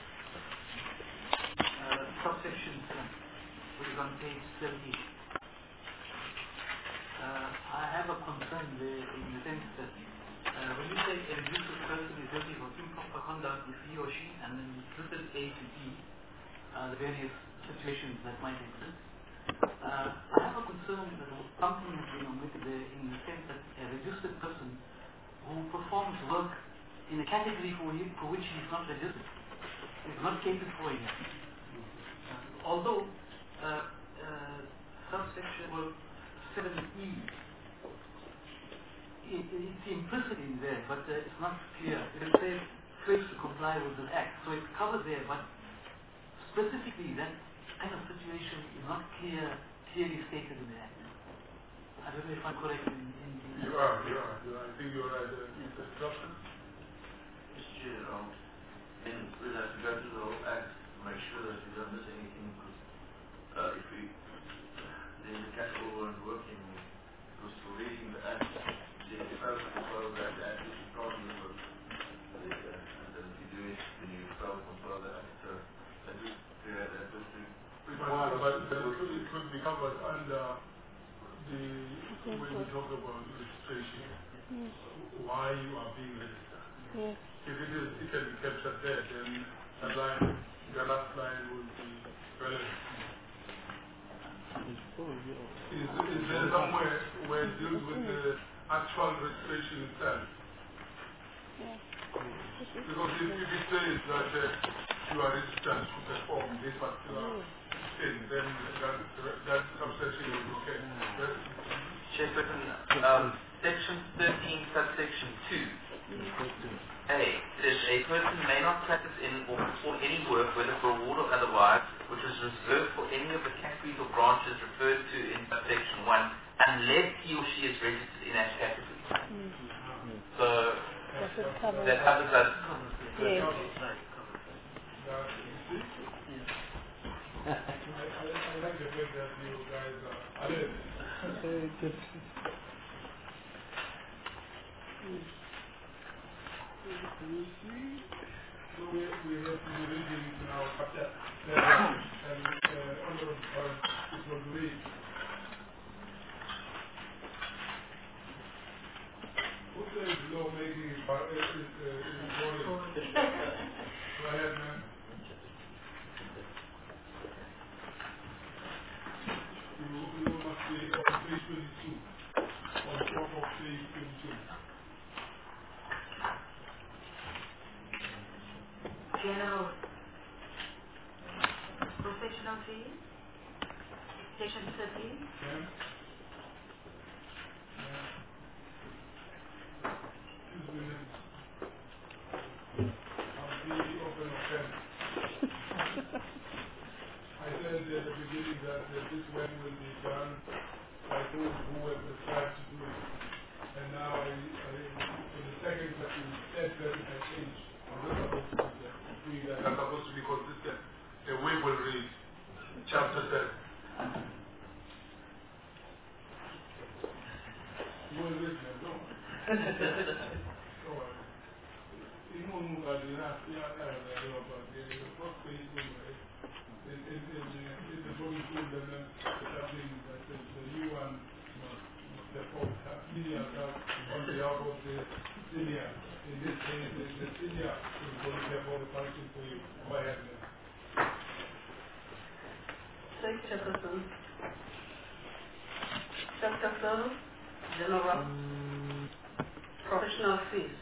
[SPEAKER 6] Subsection 7, which is on page 70. I have a concern there in the sense that when you say a abusive person is guilty of improper conduct if he or she, and then listed A to E, the various situations that might exist. I have a concern that something has been omitted there in the sense that a registered person who performs work in a category for which he is not registered is not catered for here. Although subsection 7E, it's implicit in there, but it's not clear. It says fails to comply with the act, so it's covered there, but specifically that kind of situation is not clearly stated in the act. I don't know if I'm correct in
[SPEAKER 1] You are. I think you're right. Mr. Johnson?
[SPEAKER 10] Mr. Chair, we'll have to go to the whole act to make sure that we don't miss anything, because if there's a capital and working, because for reading the act, the first control of that act is a problem with and then if you do it, then you fail to control the act. So that is clear that was the
[SPEAKER 1] but it could be covered under when we talk about registration, why you are being registered. If it can be captured there, then the last line will be relevant. Is there somewhere where it deals with the actual registration itself? Because if it says that you are registered to perform this particular thing, then that subsection is okay.
[SPEAKER 3] Chairperson, section 13, subsection 2. A. Says a person may not practice in or perform any work, whether for reward or otherwise, which is reserved for any of the categories or branches referred to in subsection 1, unless he or she is registered in that category. So that covers us.
[SPEAKER 1] Yes. I like the fact that you guys are alert. So we have to be reading now chapter 7 and Honorable it will read. Who says lawmaking is important? Go ahead, man. You must be on page 22. On top of page 22.
[SPEAKER 9] General professional fees, section 13.
[SPEAKER 1] Yeah. Excuse me. I'll be open offense. I said at the beginning that this work will be done by those who were prescribed to do it. And now for the second that you said that it has changed. I'm not supposed to be consistent. The way will read chapter 7. You will read them, no? On behalf of the senior. In this case, the senior is going to have all the function for you. Go ahead.
[SPEAKER 7] Thank you, Chairperson. Chapter 7, General Professional Fees.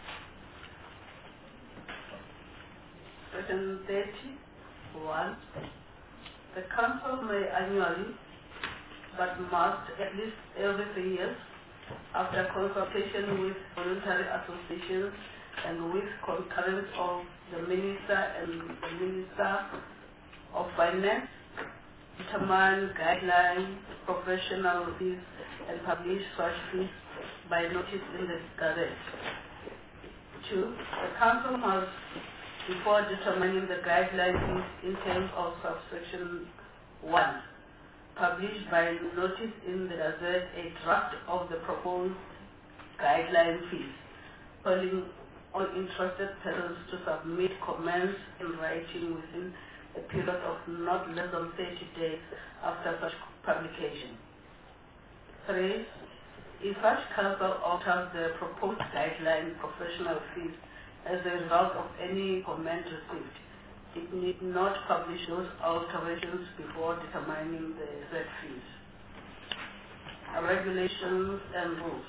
[SPEAKER 7] Section 31. The Council may annually, but must at least every 3 years, after consultation with voluntary associations and with concurrence of the Minister and the Minister of Finance, determine guidelines, professional fees, and publish such fees by notice in the Gazette. 2. The Council must, before determining the guidelines in terms of subsection 1, publish by notice in the Gazette a draft of the proposed guideline fees, calling on interested persons to submit comments in writing within a period of not less than 30 days after such publication. 3. If such council alters the proposed guideline professional fees as a result of any comment received, it need not publish those alterations before determining the set fees. Regulations and rules.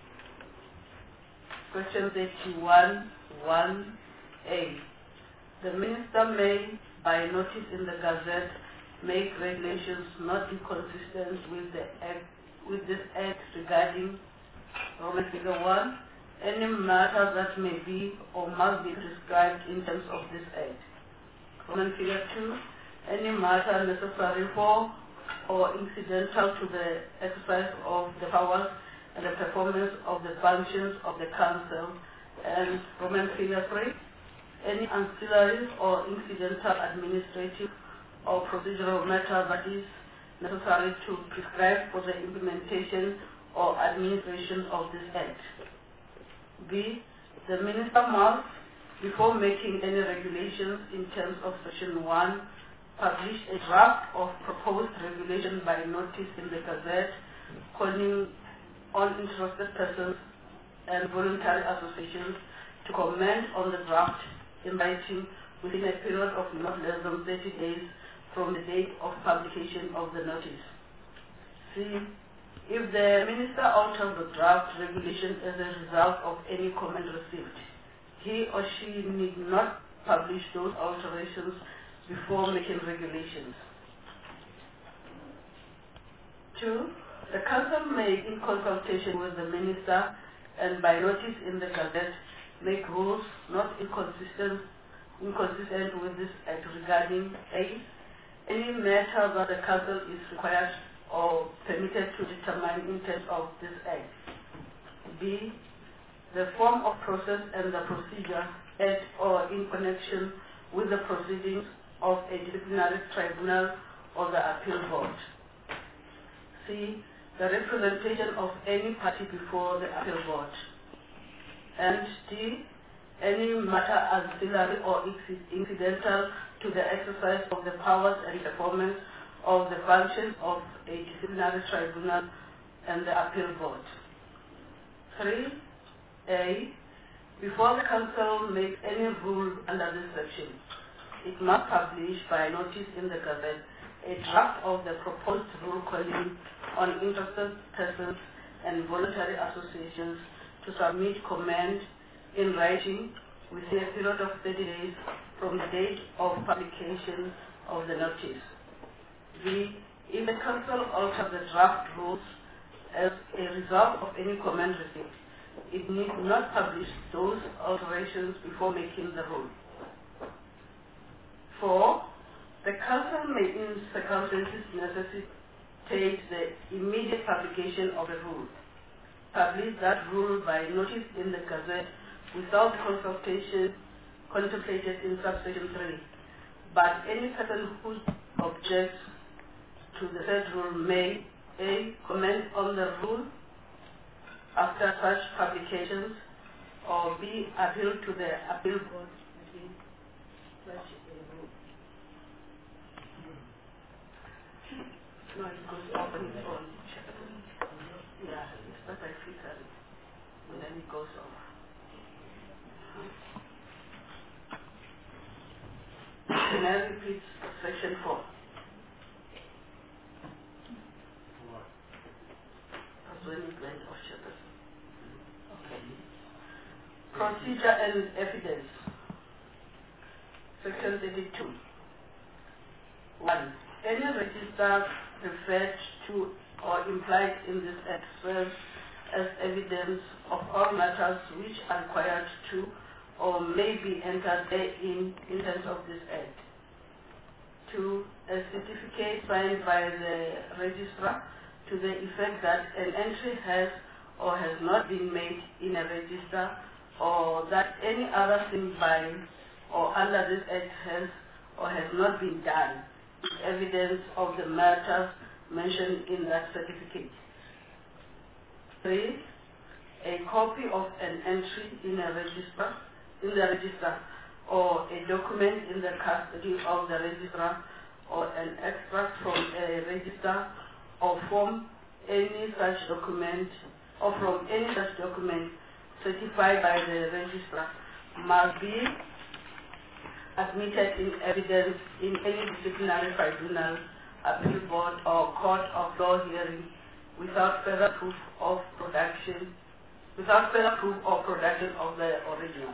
[SPEAKER 7] Question 31, 1A. The Minister may, by notice in the Gazette, make regulations not inconsistent with this Act regarding Roman figure 1, any matter that may be or must be prescribed in terms of this Act. Roman figure 2, any matter necessary for or incidental to the exercise of the powers and the performance of the functions of the Council. And Roman figure 3, any ancillary or incidental administrative or procedural matter that is necessary to prescribe for the implementation or administration of this Act. B. The Minister must, before making any regulations in terms of Section 1, publish a draft of proposed regulation by notice in the Gazette, calling on interested persons and voluntary associations to comment on the draft in writing within a period of not less than 30 days from the date of publication of the notice. C. If the Minister alters the draft regulation as a result of any comment received, he or she need not publish those alterations before making regulations. 2. The Council may, in consultation with the Minister and by notice in the Gazette, make rules not inconsistent with this Act regarding A. Any matter that the Council is required or permitted to determine in terms of this Act. B. The form of process and the procedure at or in connection with the proceedings of a disciplinary tribunal or the appeal board. C. The representation of any party before the appeal board. And D. Any matter ancillary or incidental to the exercise of the powers and performance of the functions of a disciplinary tribunal and the appeal board. 3A. Before the Council makes any rule under this section, it must publish by notice in the Gazette a draft of the proposed rule calling on interested persons and voluntary associations to submit comment in writing within a period of 30 days from the date of publication of the notice. B. If the Council alters the draft rules as a result of any comment received, it need not publish those alterations before making the rule. 4. The Council may, in circumstances, necessitate the immediate publication of a rule. Publish that rule by notice in the Gazette without consultation contemplated in subsection 3. But any person who objects to the said rule may A. comment on the rule after such publications, or B. appeal to the appeal board against such a rule. No, it goes off on its own. Yeah, it's not like flickering, and then it goes off. Can I repeat section 4? Of chapters. Okay. Procedure and evidence. Section 32. 1. Any register referred to or implied in this Act serves as evidence of all matters which are required to or may be entered therein in terms of this Act. 2. A certificate signed by the registrar to the effect that an entry has or has not been made in a register or that any other thing by or under this act has or has not been done is evidence of the matters mentioned in that certificate. 3. A copy of an entry in the register or a document in the custody of the registrar or an extract from a register or from any such document certified by the registrar must be admitted in evidence in any disciplinary tribunal, appeal board or court of law hearing without further proof or production of the original.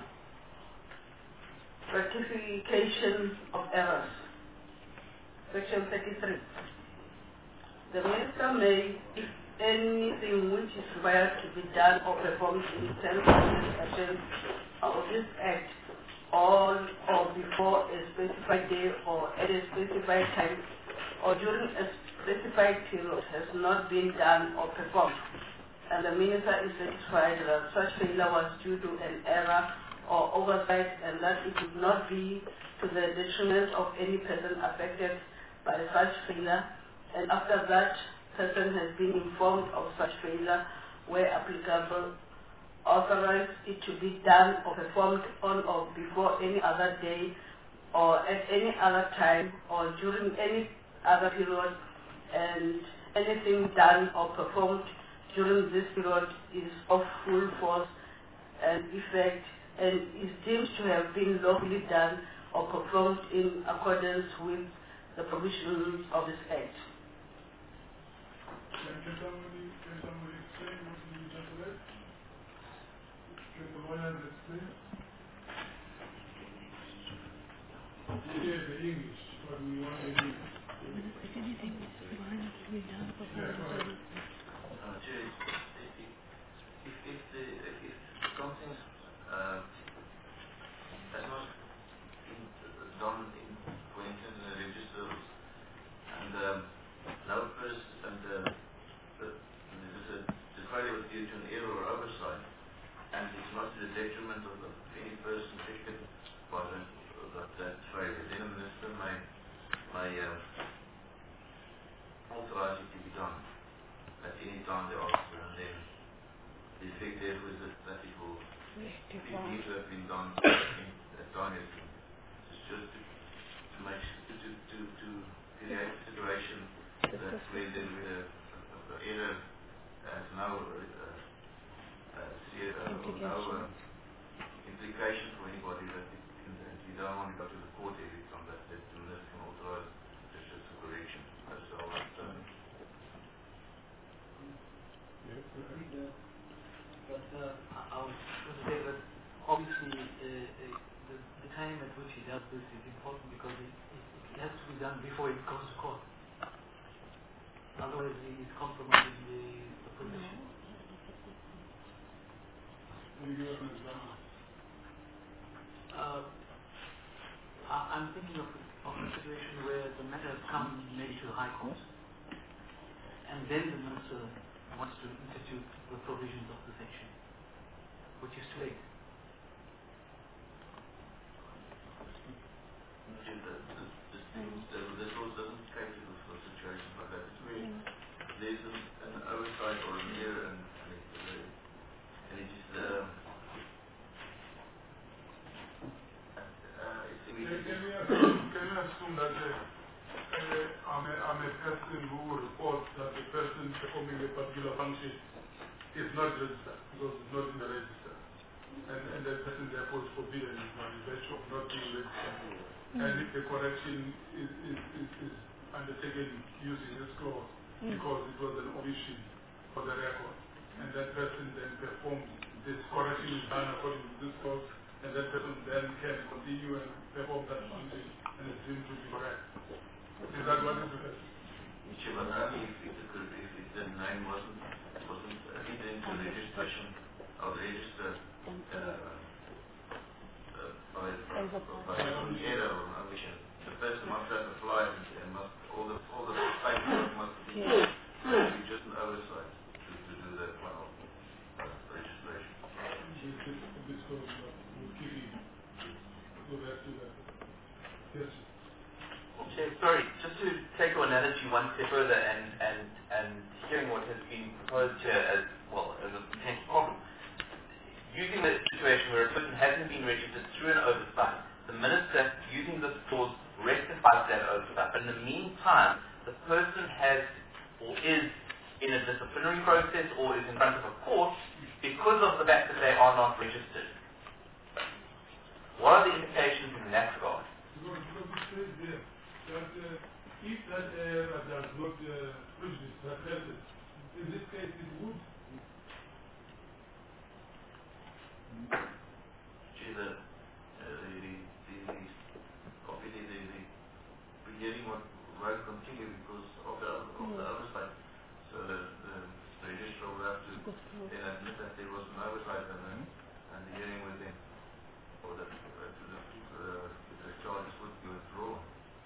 [SPEAKER 7] Rectification of errors. Section 33. The minister may, if anything which is required to be done or performed in terms of this section of this act, on or before a specified day or at a specified time or during a specified period has not been done or performed, and the minister is satisfied that such failure was due to an error or oversight and that it would not be to the detriment of any person affected by such failure, and after that person has been informed of such failure, where applicable, authorize it to be done or performed on or before any other day or at any other time or during any other period, and anything done or performed during this period is of full force and effect and is deemed to have been lawfully done or performed in accordance with the provisions of this Act.
[SPEAKER 1] Can somebody explain what you just read? Can the lawyers explain? You hear the English, but we want the English.
[SPEAKER 10] If something has not been done in, for instance, in the register, and no person, and the failure was due to an error or oversight, and it's not to the detriment of any person affected by that failure, then the minister may authorize it to be done at any time thereafter, and then the effect therefore is that it will be deemed to have been done at time. It's just to make to create a situation that where the error has no implication for anybody, that you don't want to go to the court every time that the minister can authorize just a correction. That's all I'm saying.
[SPEAKER 6] But I was going to say that obviously the time at which he does this is important because it has to be done before it goes to court. Otherwise he is compromising the position.
[SPEAKER 1] Can you give us an example?
[SPEAKER 6] I'm thinking of a situation where the matter has come maybe to the High Court, and then the minister wants to institute the provisions of the section, which is too late.
[SPEAKER 10] This law doesn't cater for situations like that. It's where there's an oversight or an error, and it just
[SPEAKER 1] can we assume that I'm a person who reports that the person performing a particular function is not registered because it's not in the register, and the person therefore is forbidden by the virtue of not being registered, and if the correction is undertaken using this clause because it was an omission for the record, and that person then performs this correction is done according to this clause, and that person then can continue and perform that function and is deemed to be correct. Is that what is the
[SPEAKER 10] but only if the name wasn't entered into the registration of the register by an error or an omission. The person must have applied and all the statements must be just an oversight to do that one registration.
[SPEAKER 1] This back to that. Yes.
[SPEAKER 3] Okay, sorry, just to take your analogy one step further and hearing what has been proposed here as well as a potential problem. Using the situation where a person hasn't been registered through an oversight, the minister, using this clause, rectifies that oversight. But in the meantime, the person has or is in a disciplinary process or is in front of a court because of the fact that they are not registered. What are the implications in that regard?
[SPEAKER 1] Because it says there that if that area does not prejudice that person, in this case it would.
[SPEAKER 10] Obviously the hearing will continue because of the other side. So the registrar will have to then admit that there was an oversight and the hearing will then, or the charges would be withdrawn.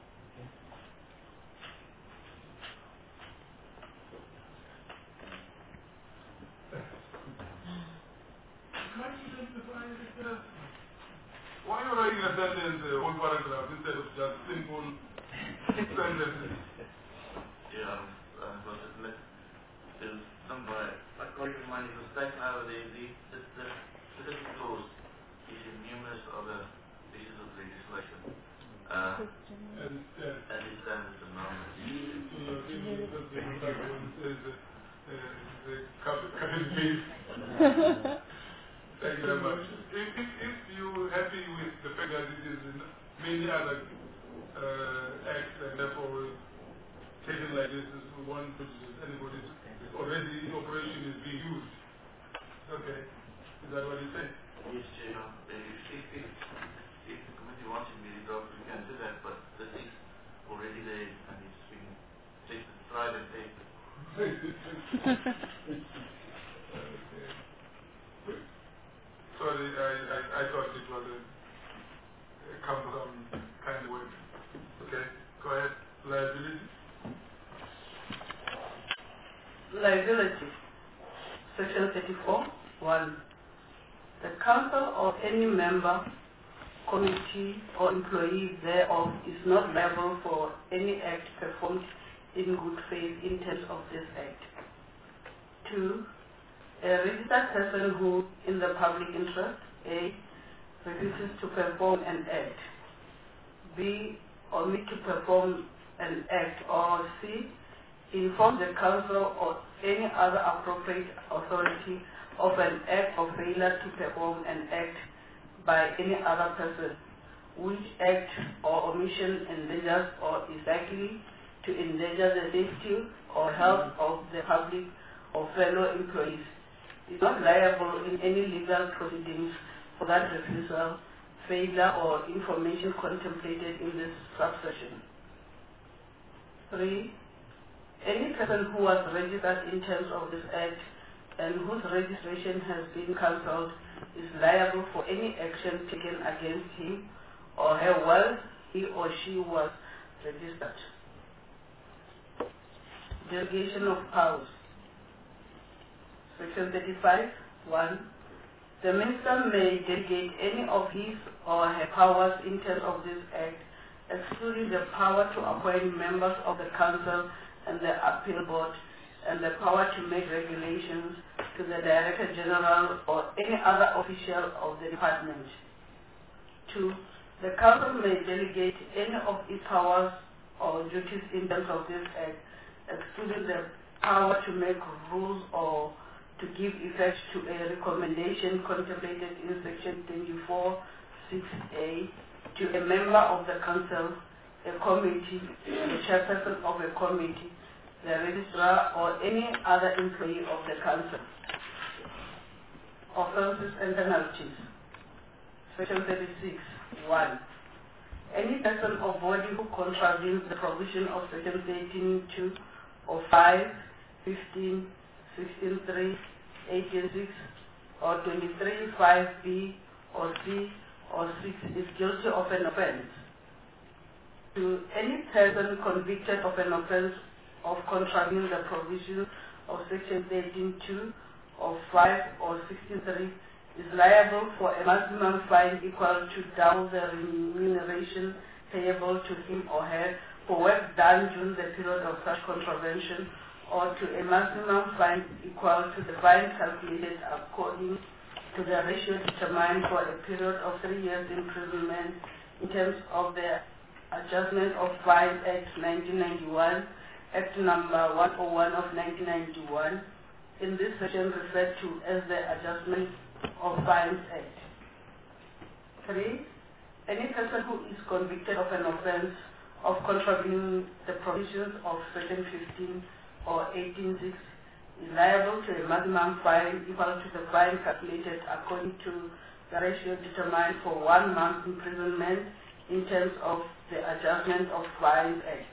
[SPEAKER 1] Why are you writing a sentence, whole paragraph, instead of just simple sentences?
[SPEAKER 10] Yeah, I must admit, there's some my colleague of mine was taken out of the specific clause is in numerous other pieces of legislation.
[SPEAKER 1] As
[SPEAKER 10] it stands at the moment.
[SPEAKER 1] So you're thinking that the one says the capital case. Thank you very much. If you're happy with the fact that it is in many other acts and therefore taken like this is one which is anybody's already in operation is being used. Okay. Is that what you say?
[SPEAKER 10] Yes, Chair. If the committee wants it to be resolved, we can do that, but this is already there and it's been taken, tried and taken.
[SPEAKER 1] Okay. Sorry, I thought it was a cumbersome kind of word. Okay, go ahead. Liability.
[SPEAKER 7] Liability. Section 34(1). The council or any member, committee or employee thereof is not liable for any act performed in good faith in terms of this act. 2. A registered person who, in the public interest, A, refuses to perform an act, B, omit to perform an act, or C, inform the council or any other appropriate authority of an act or failure to perform an act by any other person, which act or omission endangers or is likely to endanger the safety or health of the public or fellow employees, is not liable in any legal proceedings for that refusal, failure, or information contemplated in this subsection. 3. Any person who was registered in terms of this Act and whose registration has been cancelled is liable for any action taken against him or her while he or she was registered. Delegation of powers. Section 35(1). The minister may delegate any of his or her powers in terms of this Act, excluding the power to appoint members of the council and the appeal board, and the power to make regulations to the Director General or any other official of the department. 2. The council may delegate any of its powers or duties in terms of this Act, excluding the power to make rules or to give effect to a recommendation contemplated in Section 24(6)(a) to a member of the council, a committee, the chairperson of a committee, the registrar, or any other employee of the council. Offences and penalties. Section 36(1). Any person or body who contravenes the provision of Section 13(2) or 5, 15, 16(3), 18(6), or 23(5)(b), or C, or 6 is guilty of an offense. To any person convicted of an offense of contravening the provisions of Section 13(2), or 5, or 16(3) is liable for a maximum fine equal to double the remuneration payable to him or her for work done during the period of such contravention, or to a maximum fine equal to the fine calculated according to the ratio determined for a period of 3 years imprisonment in terms of the Adjustment of Fines Act 1991, Act number 101 of 1991, in this section referred to as the Adjustment of Fines Act. 3. Any person who is convicted of an offense of contravening the provisions of Section 15 or 18(6) is liable to a maximum fine equal to the fine calculated according to the ratio determined for 1 month imprisonment in terms of the Adjustment of Fines Act.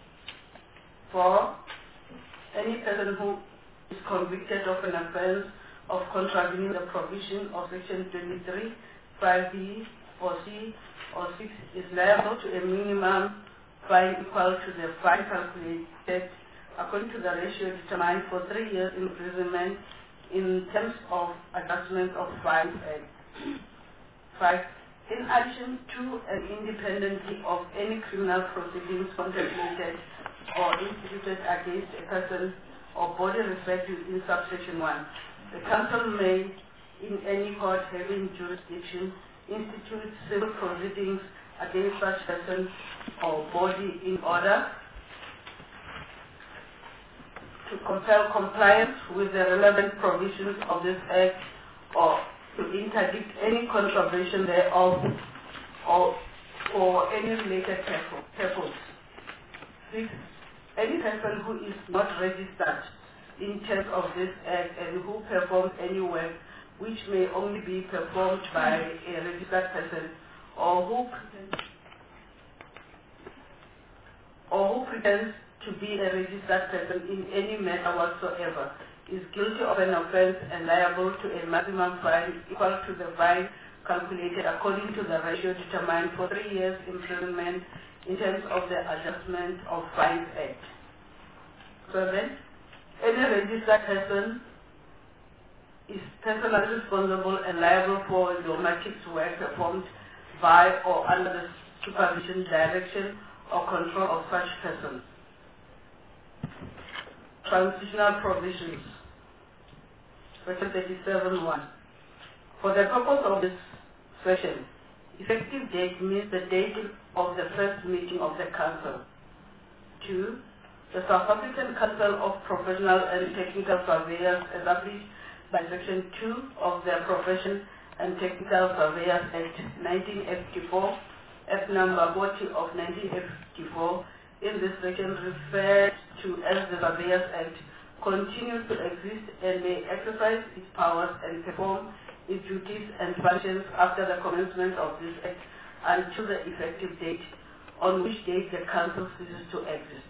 [SPEAKER 7] 4. Any person who is convicted of an offense of contravening the provision of Section 23, 5b or c or 6 is liable to a minimum fine equal to the fine calculated according to the ratio determined for 3 years imprisonment in terms of Adjustment of Fines Act. 5. In addition to and independently of any criminal proceedings contemplated or instituted against a person or body referred to in subsection 1, the Council may, in any court having jurisdiction, institute civil proceedings against such person or body in order to compel compliance with the relevant provisions of this Act or to interdict any contravention thereof or for any related purpose. 6. Any person who is not registered in terms of this Act and who performs any work which may only be performed by a registered person or who pretends to be a registered person in any matter whatsoever is guilty of an offense and liable to a maximum fine equal to the fine calculated according to the ratio determined for 3 years imprisonment in terms of the Adjustment of Fines Act. 7. Any registered person is personally responsible and liable for domestic work performed by or under the supervision, direction, or control of such person. Transitional provisions. Section 37(1). For the purpose of this section, effective date means the date of the first meeting of the Council. 2. The South African Council of Professional and Technical Surveyors established by Section 2 of the Profession and Technical Surveyors Act 1954, Act number 40 of 1954, in this section referred to as the Surveyors Act, continues to exist and may exercise its powers and perform its duties and functions after the commencement of this Act until the effective date on which date the Council ceases to exist.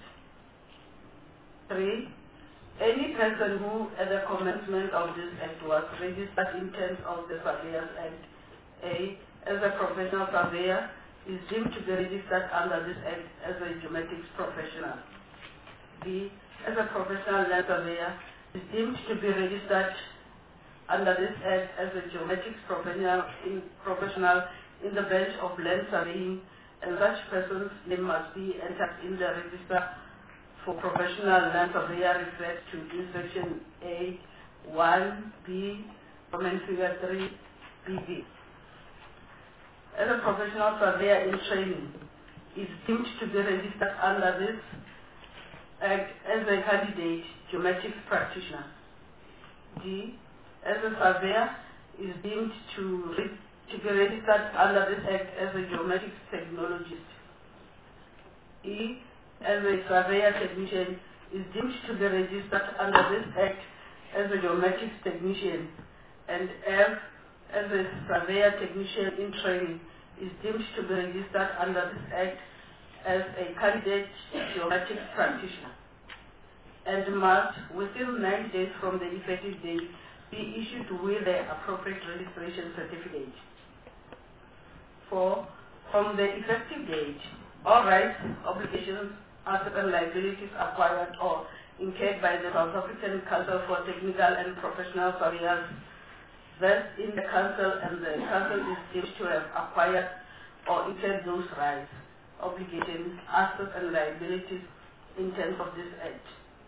[SPEAKER 7] 3. Any person who at the commencement of this Act was registered in terms of the Surveyors Act, A, as a professional surveyor, is deemed to be registered under this Act as a geomatics professional. B, as a professional land surveyor, is deemed to be registered under this Act as a geomatics professional in the bench of land surveying, and such person's name must be entered in the register for professional land surveyor referred to in section A, 1B, Roman figure 3, BB. As a professional surveyor in training, is deemed to be registered under this Act as a candidate geomatics practitioner. D, as a surveyor, is deemed to be registered under this Act as a geomatics technologist. E, as a surveyor technician, is deemed to be registered under this Act as a geomatics technician. And F, as a surveyor technician in training, is deemed to be registered under this Act as a candidate geomatics practitioner, and must, within 90 days from the effective date, be issued with the appropriate registration certificate. 4. From the effective date, all rights, obligations, assets and liabilities acquired or incurred by the South African Council for Technical and Professional Surveyors vest in the council and the council is deemed to have acquired or incurred those rights, obligations, assets and liabilities in terms of this Act.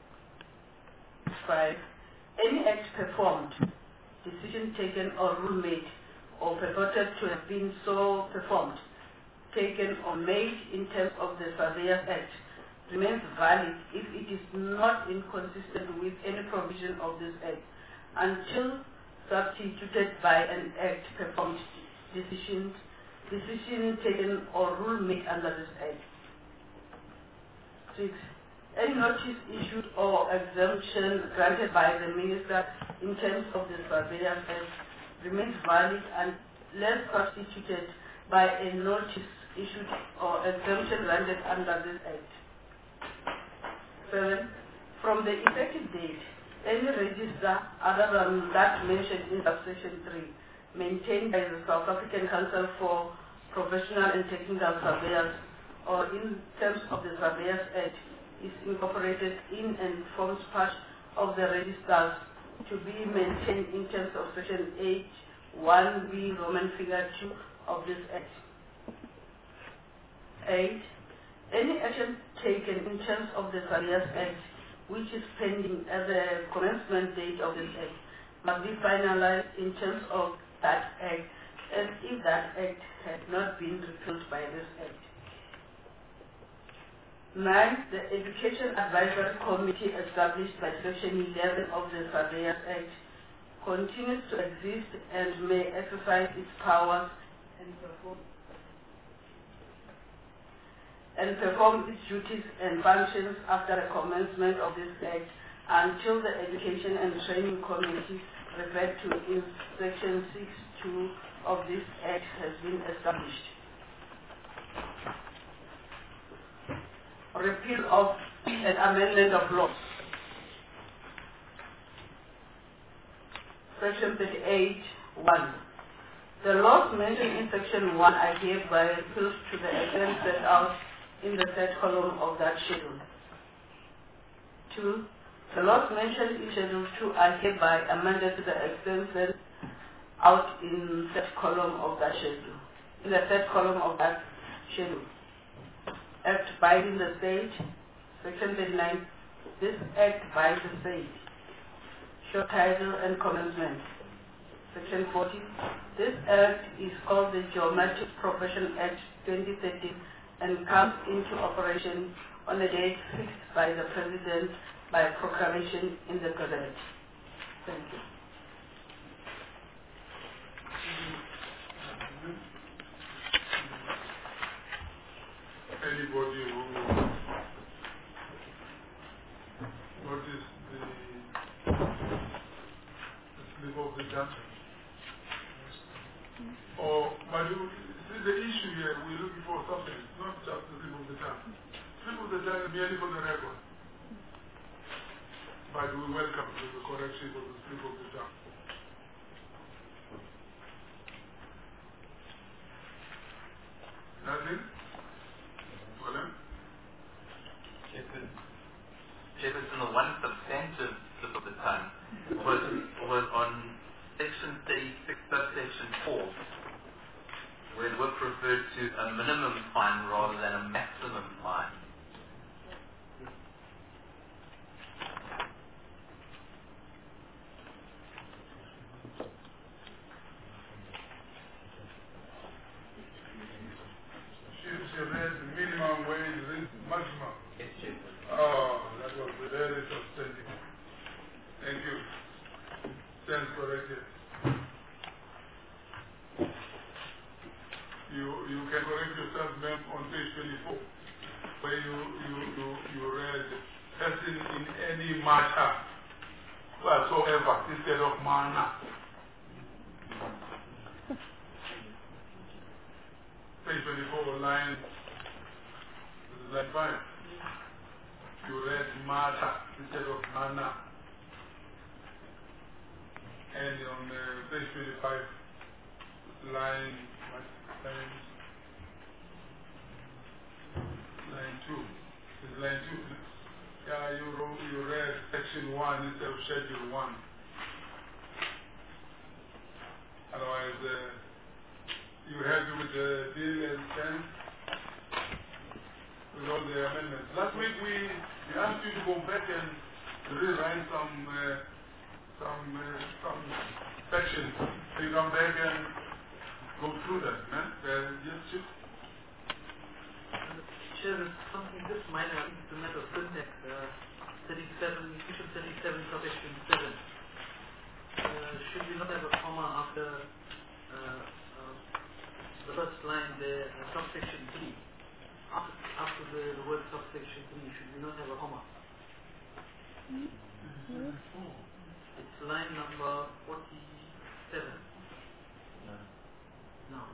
[SPEAKER 7] 5. Any act performed, decision taken or rule made or purported to have been so performed, taken or made in terms of the Surveyors Act remains valid if it is not inconsistent with any provision of this Act until substituted by an act performed, decision taken or rule made under this Act. 6. Any notice issued or exemption granted by the Minister in terms of the Surveyors Act remains valid unless substituted by a notice issued or exemption granted under this Act. 7. From the effective date, any register other than that mentioned in subsection 3 maintained by the South African Council for Professional and Technical Surveyors or in terms of the Surveyors Act is incorporated in and forms part of the registers to be maintained in terms of section 8, 1b, Roman figure 2 of this Act. 8. Any action taken in terms of the Surveyors Act which is pending at the commencement date of this Act must be finalized in terms of that Act as if that Act had not been repealed by this Act. 9. The Education Advisory Committee established by Section 11 of the Surveyors Act continues to exist and may exercise its powers and perform its duties and functions after the commencement of this Act until the Education and Training Committee referred to in Section 6.2 of this Act has been established. Repeal of an amendment of law. Section 38(1). The laws mentioned in Section 1 are hereby repealed to the extent set out in the third column of that schedule. 2. The laws mentioned in Schedule 2 are hereby amended to the extent set out in the third column of that schedule. In the third column of that schedule. Act binding the state, Section 39. This Act binds the state. Short title and commencement. Section 40. This Act is called the Geometric Profession Act 2013 and comes into operation on a date fixed by the President by proclamation in the Gazette. Thank you.
[SPEAKER 1] Anybody who noticed the slip of the tongue? Or, but you see the issue here, we're looking for something, not just the slip of the tongue. Slip of the tongue is merely for the record. But we welcome the correction of the slip of the tongue. Nothing?
[SPEAKER 3] Chairperson, the one substantive slip of the tongue was on Section 36, subsection 4, where the work referred to a minimum fine rather than a maximum fine.
[SPEAKER 1] She read the minimum wage, this maximum.
[SPEAKER 3] Yes, Chairperson.
[SPEAKER 1] Oh, that was very substantive. Thank you. Stands corrected. You can correct yourself, ma'am, on page 24, where you read person in any matter whatsoever instead of manner. Page 24, line 5. You read matter instead of manner. And on page 25, line 2. It's line 2. Yeah, you read section 1 instead of schedule 1. Otherwise, you happy with the deal and stand with all the amendments. Last week we asked you to go back and rewrite some sections. So you come back and go through that. Just
[SPEAKER 6] Chair, there's something this minor, I think it's a matter of syntax. 37, section 37, subsection 7. Should we not have a comma after the first line there, subsection 3? After the word subsection 3, should we not have a comma? It's line number 47. No.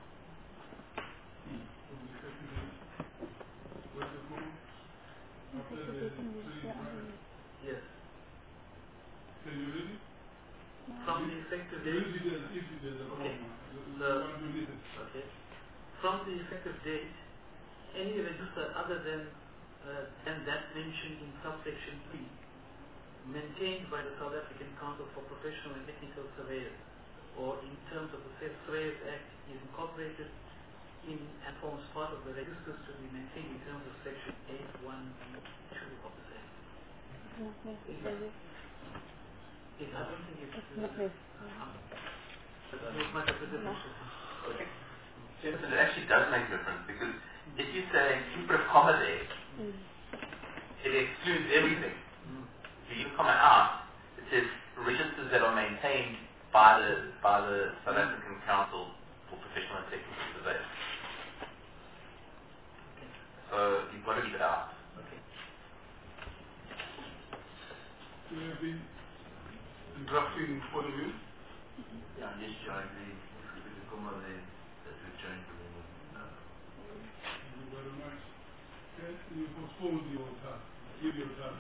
[SPEAKER 6] Yes.
[SPEAKER 1] Can you read it?
[SPEAKER 6] From the effective date. Okay. Okay. From the effective date, any register other than that mentioned in subsection 3, maintained by the South African Council for Professional and Technical Surveyors, or in terms of the Surveyors Act, is incorporated in and forms part of the registers to be maintained in terms of section 8(1)(2) of the Act. I don't think it's much of a difference.
[SPEAKER 3] Okay. It actually does make a difference, because if you say you put a comma there, it excludes everything. If you leave a comma out, it says registers that are maintained by the South African Council for Professional and Technical Surveyors. So you've got to leave it out.
[SPEAKER 6] Okay.
[SPEAKER 1] Do you have been drafting for the view?
[SPEAKER 10] Yeah, yes, I agree. If we could come on there, that would change the meaning.
[SPEAKER 1] Thank you very much. Yes, you postponed your task. Give your task.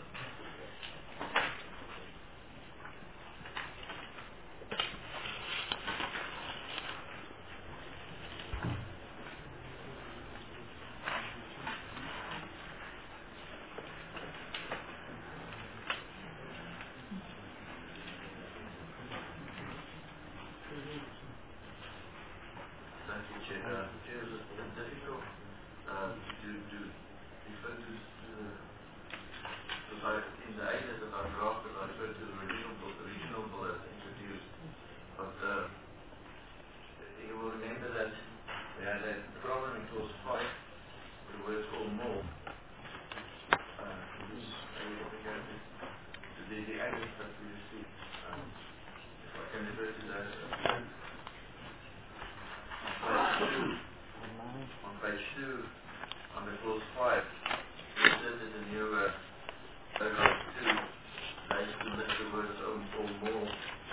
[SPEAKER 10] Thank you, Chair. Chair, is it difficult to refer to in the ideas that are drafted, I refer to the original bill that's introduced. But you will remember that we had a problem in clause 5 with the words or more. The ideas that we received. If I can refer to that. On page 2, under clause 5, it says that the new paragraph 2, they used to list the words or more.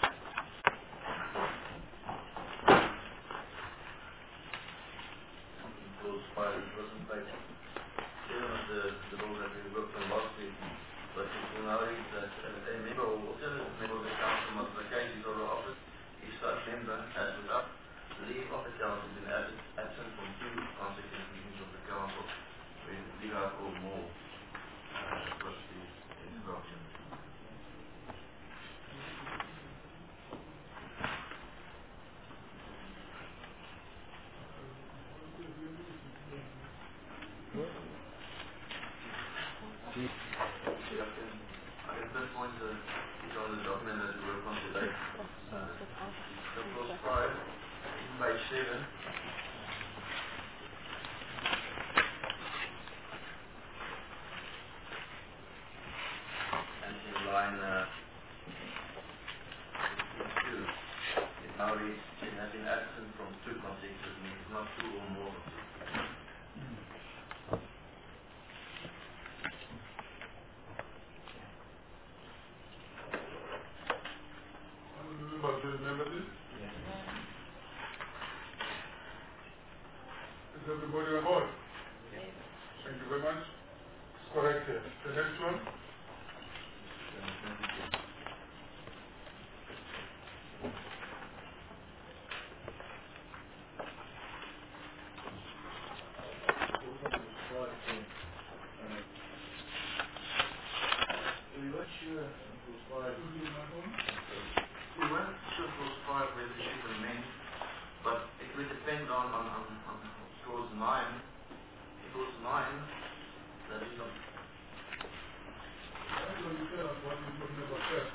[SPEAKER 10] In clause 5, it was on page 7 of the bill that we worked on last week. But it will now read that a member or alternative member of the council must vacate his or her office if such member has without leave of the council been absent from 2 consecutive meetings of the council when leave out or more was the instruction. I think this point is on the document that we work on today. So clause 5, page 7. And in line 2, it now reads, it has been absent from 2 consecutive meetings, not 2 or more.
[SPEAKER 1] Remember this?
[SPEAKER 10] Yes.
[SPEAKER 1] Is everybody on board?
[SPEAKER 10] Yes.
[SPEAKER 1] Thank you very much. It's correct here. The next one?
[SPEAKER 10] We weren't sure clause 5 whether it should amend on clause 9. Clause 9, that is on.
[SPEAKER 1] So you tell us what you're talking about first.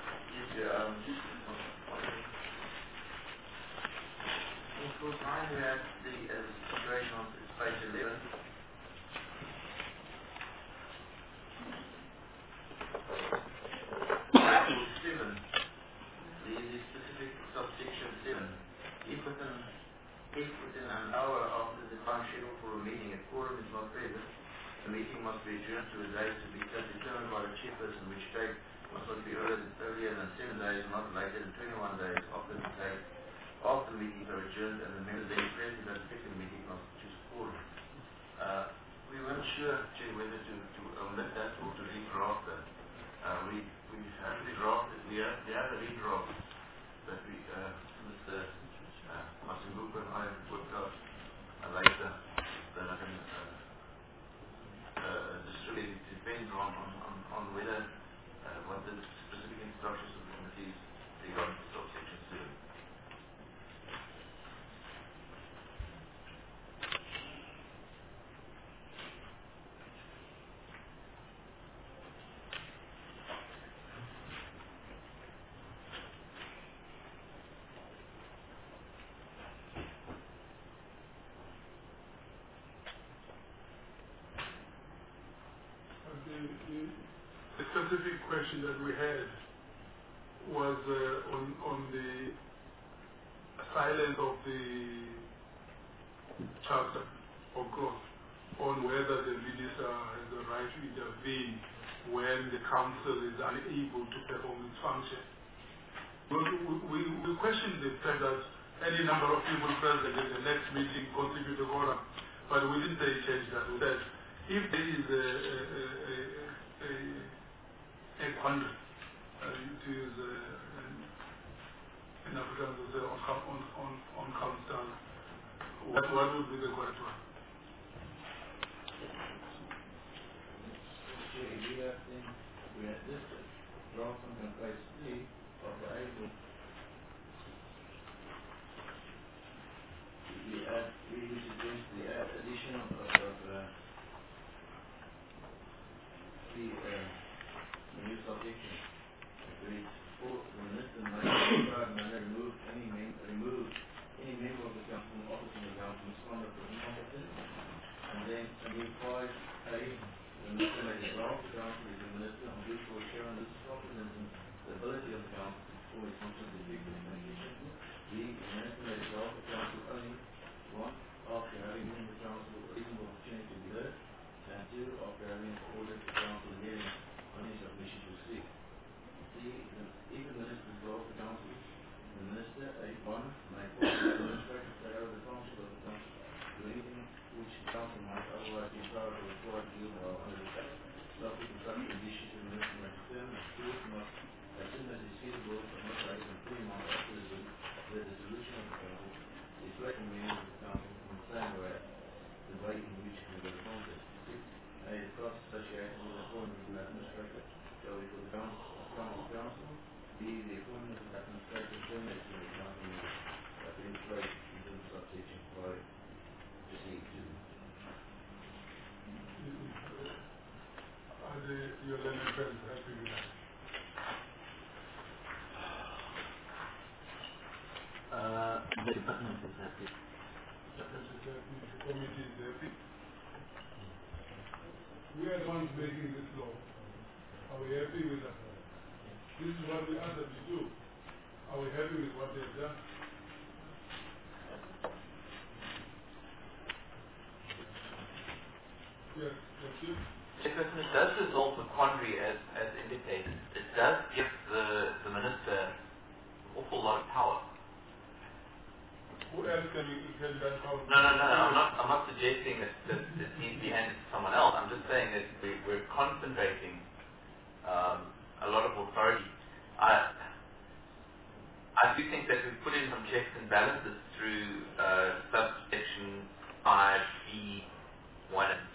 [SPEAKER 10] In clause 9 we have the situation on page 11. Clause 7, the specific subsection 7. If within an hour after the time scheduled for a meeting, a quorum is not present, the meeting must be adjourned to a date to be determined by the chairperson, which date must not be earlier than 7 days, not later than 21 days after the date after the meetings are adjourned, and the members then present at the second meeting constitutes a quorum. We weren't sure, Chair, whether to omit that or to redraft that. We have redrafted. We have a redraft that we, Mr. Masimbuko and I worked out later that I can distribute. It depends on whether what the specific instructions of the committee is regarding the subsection 7.
[SPEAKER 1] The specific question that we had was on the silence of the charter or clause on whether the minister has the right to intervene when the council is unable to perform its function. We questioned the fact that any number of people present in the next meeting constitute a quorum, but we didn't say change that. We said if there is a quandary, to use in Afrikaans we say on council, what would be the correct one?
[SPEAKER 10] We have this draft on page 3 of the April. We suggest the addition of the new subsection. Reads, the minister may remove any member of the council from office in the council misconduct or incompetence. And then in 5A, the minister may dissolve the council if the minister on which will show this confidence in the ability of the council to perform its functions effectively. B, the minister may dissolve the council only, 1, after having given the council a reasonable opportunity to be heard, and 2, after having ordered the council hearing on his submission to C. If the minister dissolves the council, the minister, 1, may appoint the administrator to take over the council of the council to anything which the council might otherwise be empowered or required to do while under the tax. Subject to such conditions, the minister may determine that the court must, as soon as is feasible, but not later than 3 months after the dissolution of the council, is placing members of the council in the same way the way in which they were appointed. 6. The costs associated with the appointment of an administrator shall be for the council. B. The appointment of the administrator terminates when the council members have been in place within the subsection 5 to C2.
[SPEAKER 1] Are your learning friends happy with that?
[SPEAKER 6] The department is happy.
[SPEAKER 1] The committee is happy. We are the ones making this law. Are we happy with that? This is what we asked them to do. Are we happy with what they've done? Yes, that's it.
[SPEAKER 3] Chairperson, it does resolve the quandary as indicated. It does give the minister an awful lot of power.
[SPEAKER 1] Who else can that power?
[SPEAKER 3] No. I'm not suggesting that it needs to be handed to someone else. I'm just saying that we're concentrating a lot of authority. I do think that we've put in some checks and balances through subsection 5B 1 and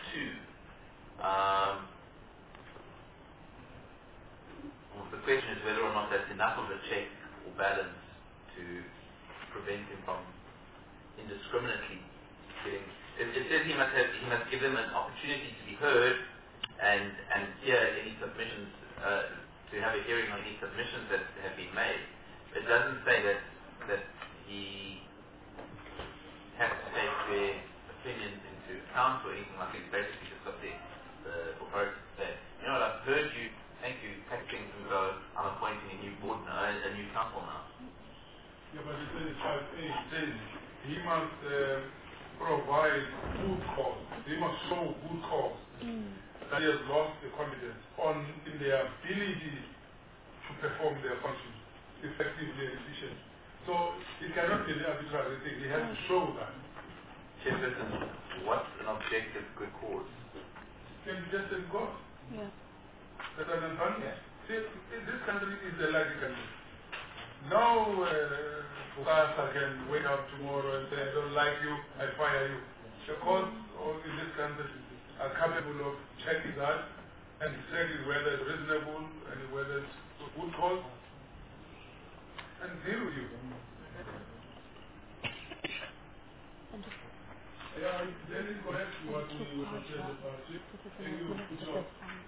[SPEAKER 3] 2. The question is whether or not that's enough of a check or balance to prevent him from indiscriminately getting. It says he must give them an opportunity to be heard and hear any submissions, to have a hearing on any submissions that have been made. It doesn't say that he has to take their opinions into account or anything like that. It's basically just got the authority to say, you know what, I've heard you, thank you, pack things and go, I'm appointing a new board now, a new council now.
[SPEAKER 1] Yeah, but it says 5A, it says he must provide good cause. He must show good cause. That he has lost the confidence in their ability to perform their functions effectively and efficiently. So it cannot be an arbitrary thing. He has to show that.
[SPEAKER 3] Chairperson, what's an objective good cause?
[SPEAKER 1] Can be just as God.
[SPEAKER 7] Yeah.
[SPEAKER 1] That an advantage. See, this country is a lucky country. No Bukasa can wake up tomorrow and say, I don't like you, I fire you. The courts in this country are capable of checking that and checking whether it's reasonable and whether it's a good cause and deal with you. Yeah, then it connects to what we said about it. Can you put your...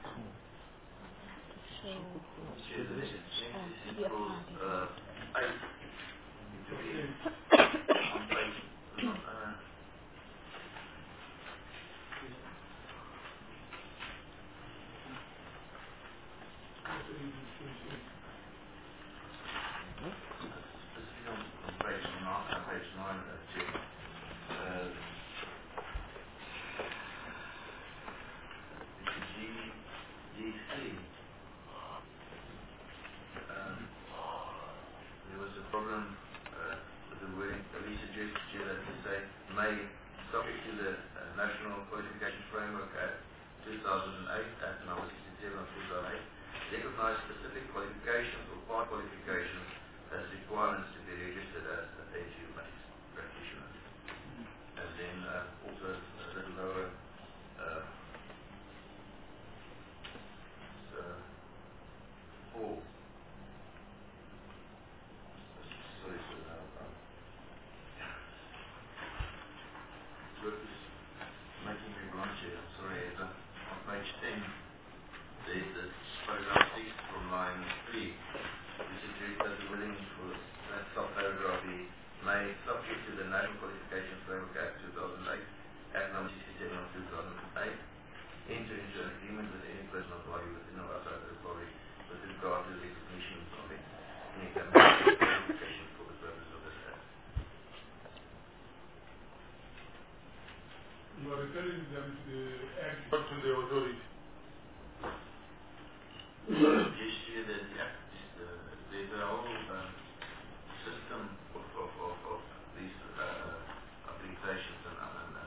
[SPEAKER 10] There was a problem with the wording. We suggested here that to say may, subject to the National Qualifications Framework Act 2008, Act number 67 of 2008, recognize specific qualifications or part qualifications as requirements to be registered as AGU-based practitioners. And then also a little lower, four. Sorry, work is making me blunt here. I'm sorry. On page 10, there's the paragraph 6 from line 3. We suggest that the willing for that subparagraph be may, subject to the National Qualifications Framework Act 2008, Act number 67 of 2008, enter into an agreement with any personal body within or outside the Republic with regard to the recognition of any qualifications for the purpose of this Act.
[SPEAKER 1] You are referring them to the act, not to the authority.
[SPEAKER 10] Just here that the Act is there's a whole system of these applications and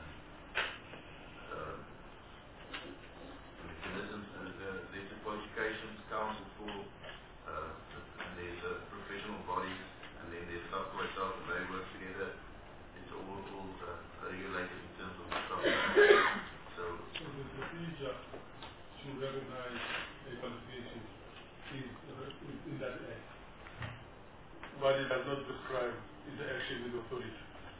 [SPEAKER 10] mechanisms. There's a qualifications council for, and there's a professional bodies, and then there's software itself, and they work together. It's all regulated in terms of the software. So
[SPEAKER 1] the procedure to recognize a qualification is in that act. But it does not prescribe interaction with authority.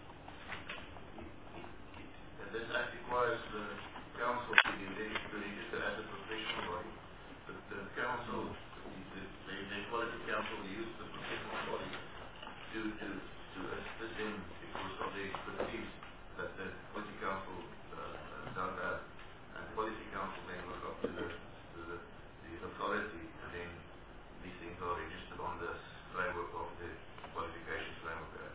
[SPEAKER 10] This act requires the council to be registered as a professional body. But the council, the quality council, use the professional body to assist them because of the expertise that the quality council does have. And the quality council then look up to the authority, and then these things are registered on this framework of the qualifications framework act.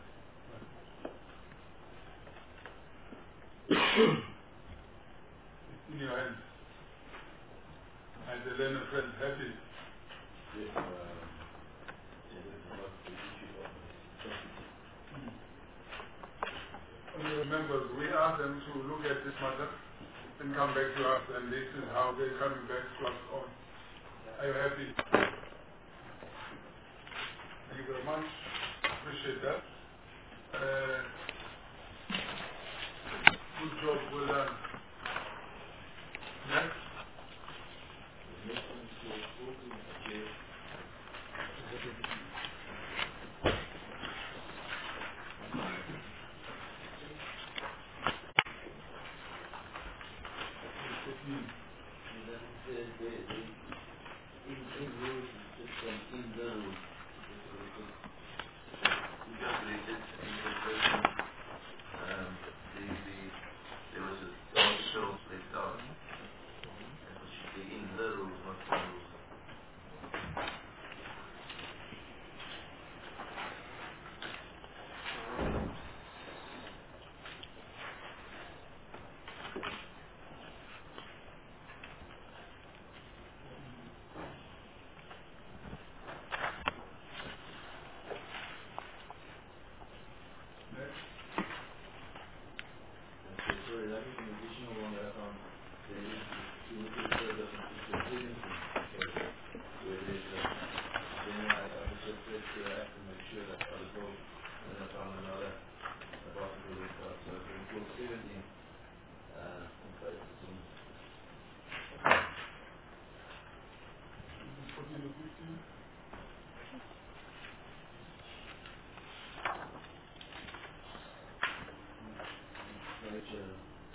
[SPEAKER 1] It's in your hands. And the learner friend happy.
[SPEAKER 10] Yes,
[SPEAKER 1] Honourable members, we asked them to look at this matter and come back to us, and this is how they're coming back to us on. Are you happy? Thank you very much. Appreciate that. Good job, well done. Next.
[SPEAKER 10] In rules, it's just from in the rules. You calculated in the person, there was a social split out. That was should be in the rules, not the rules. Okay, sorry, that is an additional one that I found. There is, if you look at the further from the tendency, where there's then I was just I have to make sure that I was both, and then I found another about the building stuff. So in clause 17, in place of some
[SPEAKER 1] 14 or 15.
[SPEAKER 10] nature.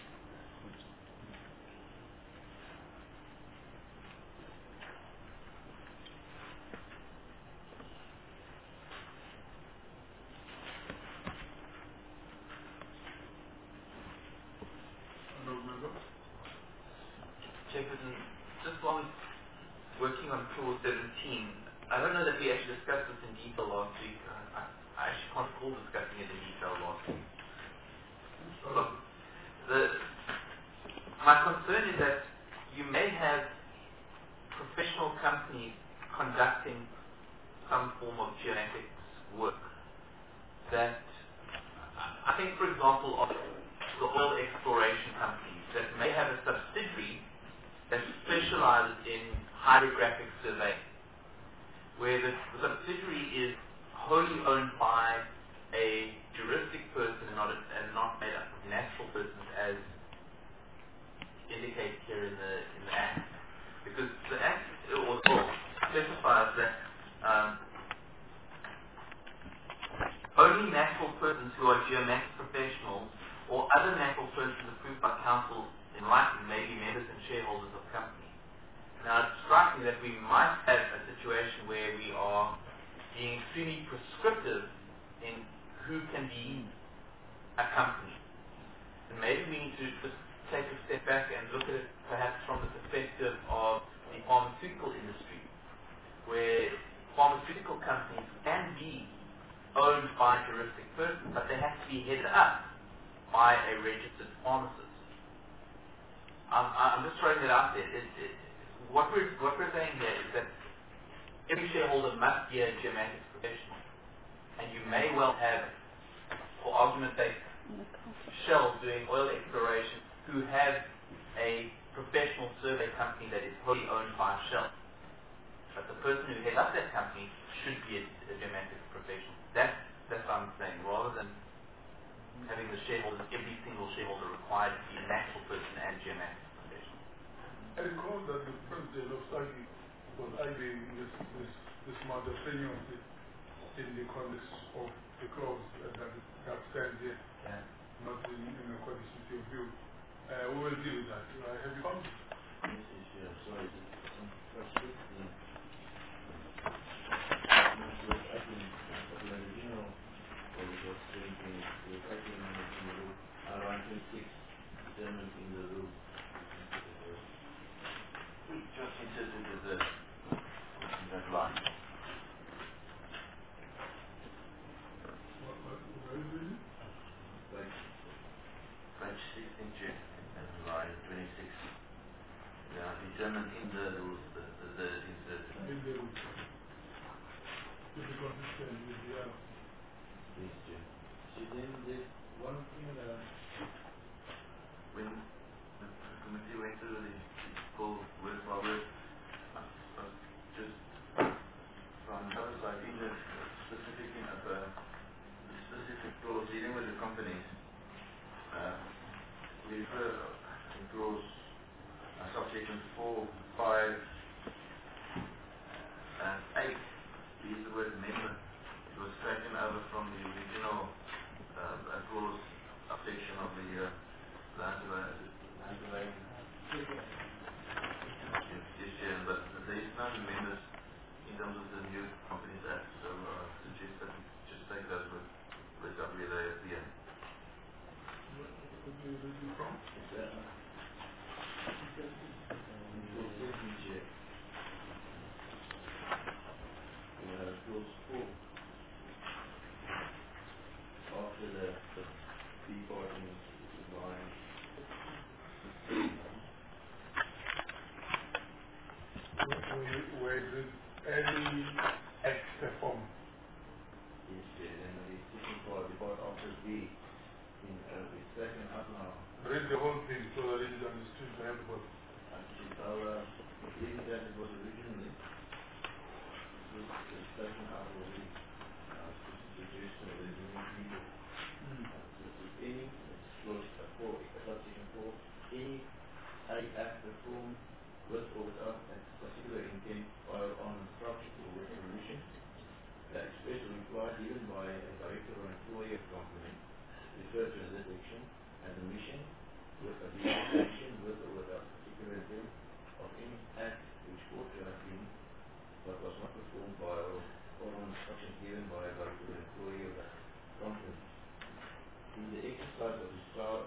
[SPEAKER 1] I don't remember.
[SPEAKER 3] Jefferson, just while we're working on clause 17, I don't know that we actually discussed this in detail last week. I actually can't recall discussing it in detail last week. Look, my concern is that you may have professional companies conducting some form of geomatics work that, I think, for example, of the oil exploration companies that may have a subsidiary that specializes in hydrographic surveying, where the subsidiary is wholly owned by a juristic person and not made up of natural persons as indicated here in the Act. Because the Act or specifies that only natural persons who are geomatics professionals or other natural persons approved by council in writing may be members and shareholders of companies. Now, it's striking that we might have a situation where we are being extremely prescriptive in who can be a company. And maybe we need to just take a step back and look at it perhaps from the perspective of the pharmaceutical industry, where pharmaceutical companies can be owned by juristic persons, but they have to be headed up by a registered pharmacist. I'm just throwing that out there. What we're saying here is that every shareholder must be a geomatics professional, and you may well have, for argument's sake, Shell doing oil exploration who have a professional survey company that is wholly owned by Shell. But the person who heads up that company should be a geomatics professional. That's what I'm saying, rather than having the shareholders, every single shareholder required to be a natural person and geomatics professional.
[SPEAKER 1] I recall that the president of SAGI was arguing this matter strenuously in the context of the clause that stands here, not in accordance with your view. We will deal with that. Have you found it?
[SPEAKER 10] Yes, sorry, it's around 26 German in the room.
[SPEAKER 3] We just interpreted that line.
[SPEAKER 1] Where is it?
[SPEAKER 3] Page 16 check and line 26. Yeah, the German in the rules, the insert.
[SPEAKER 1] In the room. To be consistent with the other.
[SPEAKER 10] Yes, Jim. So then there's one thing that
[SPEAKER 3] when the committee went through the full word for word, just from the other side, in the specific clause dealing with the companies, we refer in clause subsection 4, 5, and 8, we use the word member. It was taken over from the original clause subsection of the
[SPEAKER 1] it reads any act performed.
[SPEAKER 10] Yes, Chair. And the seeking for the board office B in the second half now.
[SPEAKER 1] Read the whole thing so that it is understood by everybody.
[SPEAKER 10] Actually, our reading that it was originally, the second half was the suggestion of the new people. Any, it's close to 4, subsection 4, any act performed with or without a particular intent or on instruction or with permission that expressed or implied even by a director or employee of the company referred to in this section as a mission with a mission with or without particular intent of any act which ought to have been but was not performed by or on instructions given by a director or employee of that company. In the exercise of his power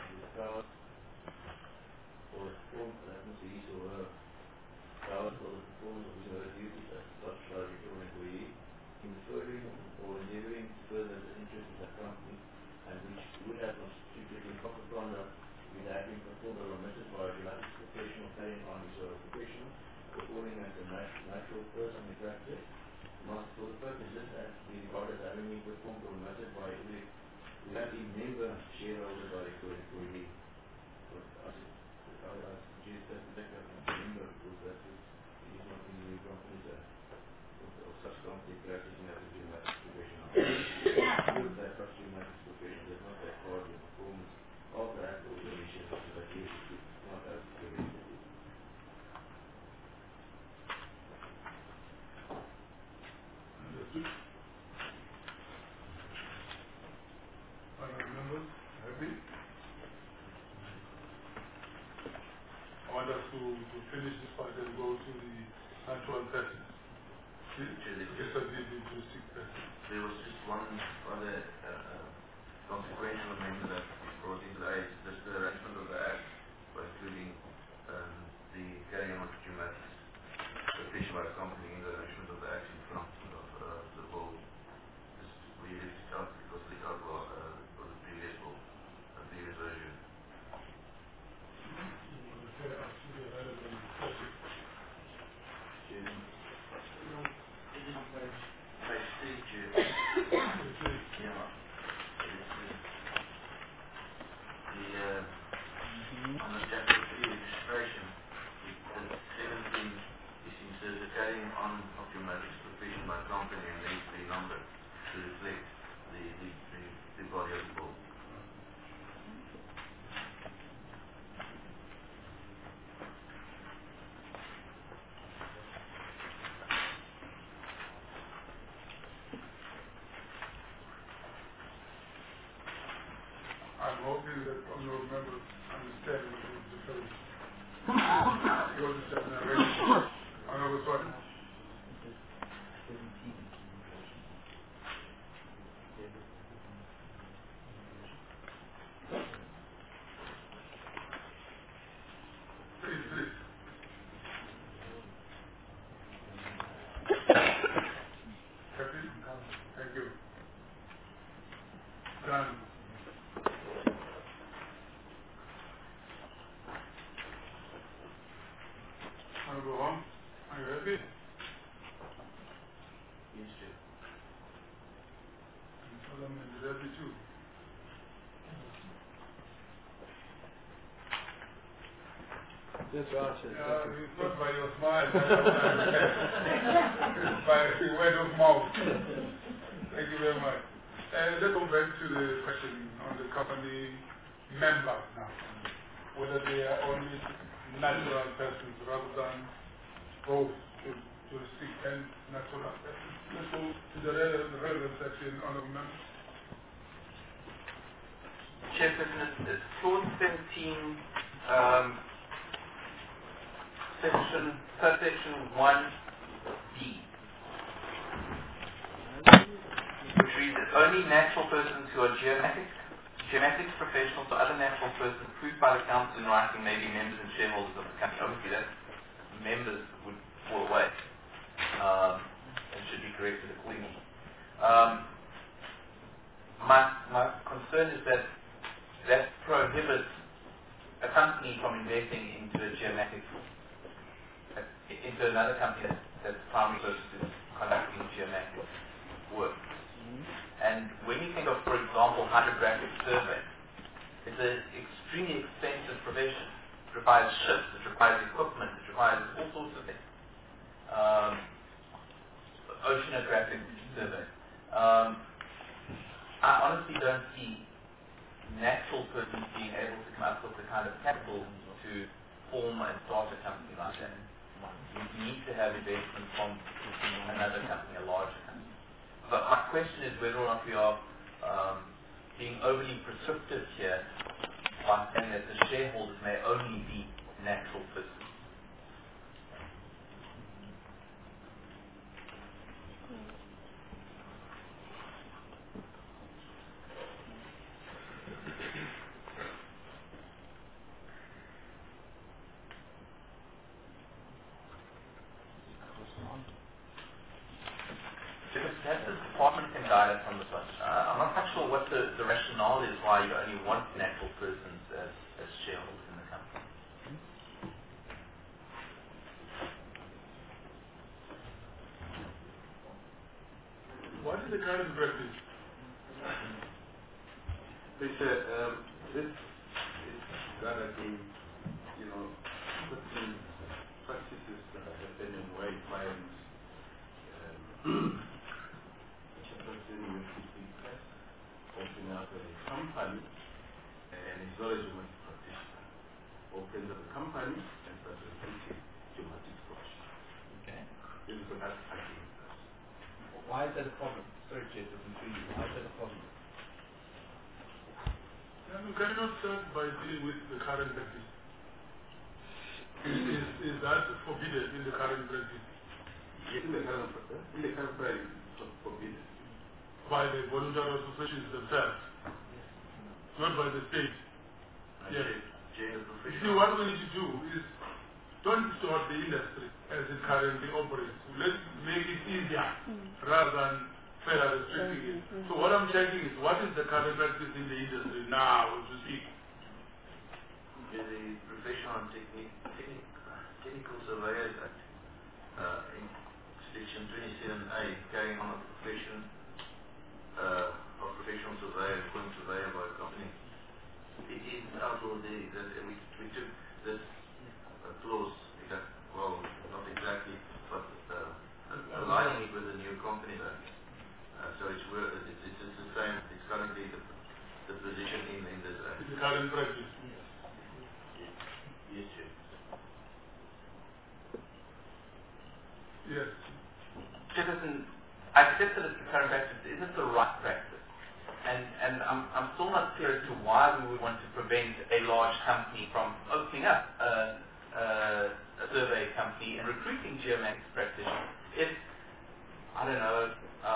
[SPEAKER 10] or perform that must be his or her power for the performance of his or her duties as such director or employee in furthering or endeavoring to further the interests of that company and which would have constituted improper conduct which had been performed or omitted by a related professional carrying on his or her profession or calling as a natural person in practice must for the purposes as be regarded as having been performed or omitted by a relative member, shareholder, director, or employee. But I suggest that the backup member because that is not in the company's of such company practicing as a geometric professional. With that such geometric profession does not take part in the performance of the act or the mission of the activity, not as the entity.
[SPEAKER 1] Understood? Honourable members, happy? I want us to finish this part and go to the natural persons. Just as we did to sick persons.
[SPEAKER 10] There was just one other consequential amendment that we brought into the Act, just the arrangement of the Act by including the carrying on of geometrics petition by the company in the arrangement of the Act in front of the bill. We left it out because it out for the previous bill, the previous version. Page 3, Chair. Yeah. On the chapter 3 registration, the 17 is instead the carrying on of your marriage profession by company and needs to be numbered to reflect the body of the bill.
[SPEAKER 1] I'm hoping that honourable members understand what is the difference. Yours is just narration. Honourable Swan. Please. Happy? Thank you. Done. Honourable Holmes, are you happy?
[SPEAKER 10] Yes, Chair.
[SPEAKER 1] Solomon is happy too.
[SPEAKER 4] Yes, right.
[SPEAKER 1] It's not by your smile. It's by the word of mouth. Thank you very much. Let's go back to the question on the company members now. Whether they are only natural persons rather than both juristic and natural persons. Let's go to the relevant section on the members.
[SPEAKER 3] Chairperson, it's clause 17, subsection 1D, which reads that only natural persons who are geomatics professionals or other natural persons approved by the council in writing may be members and shareholders of the company. Obviously, that members would fall away and should be corrected accordingly. My concern is that prohibits a company from investing into a geomatic, into another company that that the primary purpose is conducting geometric work. And when you think of, for example, hydrographic survey, it's an extremely expensive profession. It requires ships, it requires equipment, it requires all sorts of things. Oceanographic survey. I honestly don't see natural persons being able to come up with the kind of capital to form and start a company like that. You need to have investment from another company, a larger company. But my question is whether or not we are being overly prescriptive here by saying that the shareholders may only be natural persons. Perhaps the department can guide us on this one. I'm not quite sure what the rationale is why you only want natural persons as shareholders in the company.
[SPEAKER 1] What is the current practice?
[SPEAKER 8] This is rather the, certain practices that are happening where you find person with interest opening up a company, and he's not a geometric practitioner. Opens up a company and starts repeating geometric structure.
[SPEAKER 3] Okay.
[SPEAKER 8] This is what that's happening.
[SPEAKER 3] Why is that a problem? Sorry, Jeff, why is that a problem?
[SPEAKER 1] You cannot start by dealing with the current practice. Is that forbidden in the current practice?
[SPEAKER 8] Yes, in the current practice, it's forbidden.
[SPEAKER 1] By the voluntary associations themselves, not by the state. Yes. See, what we need to do is don't distort the industry as it currently operates. Let's make it easier rather than further restricting it. So what I'm checking is what is the current practice in the industry now to speak?
[SPEAKER 10] The Professional and Technical Surveyors Act, in section 27A, carrying on a profession of professional surveyor, employing surveyor by a company. It is out already that we took this clause, well, not exactly, but aligning it with the new Companies Act. So it's the same. It's currently the position in this act.
[SPEAKER 1] It's the current practice.
[SPEAKER 10] Yes, sir.
[SPEAKER 1] Yes.
[SPEAKER 3] Jefferson, I accept that it's the current practice. Is it the right practice? And I'm still not clear as to why we would want to prevent a large company from opening up a survey company and recruiting geomatics practitioners. If, I don't know,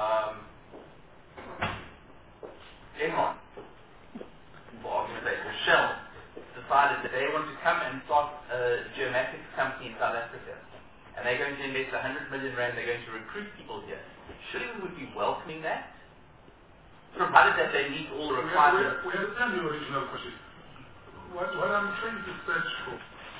[SPEAKER 3] Enron, for argument's sake, or Shell, decided that they want to come and start a geomatics company in South Africa, and they're going to invest 100 million rand, they're going to recruit people here. Surely we would be welcoming that, provided that they meet all the requirements.
[SPEAKER 1] We understand the original question. What I'm trying to search for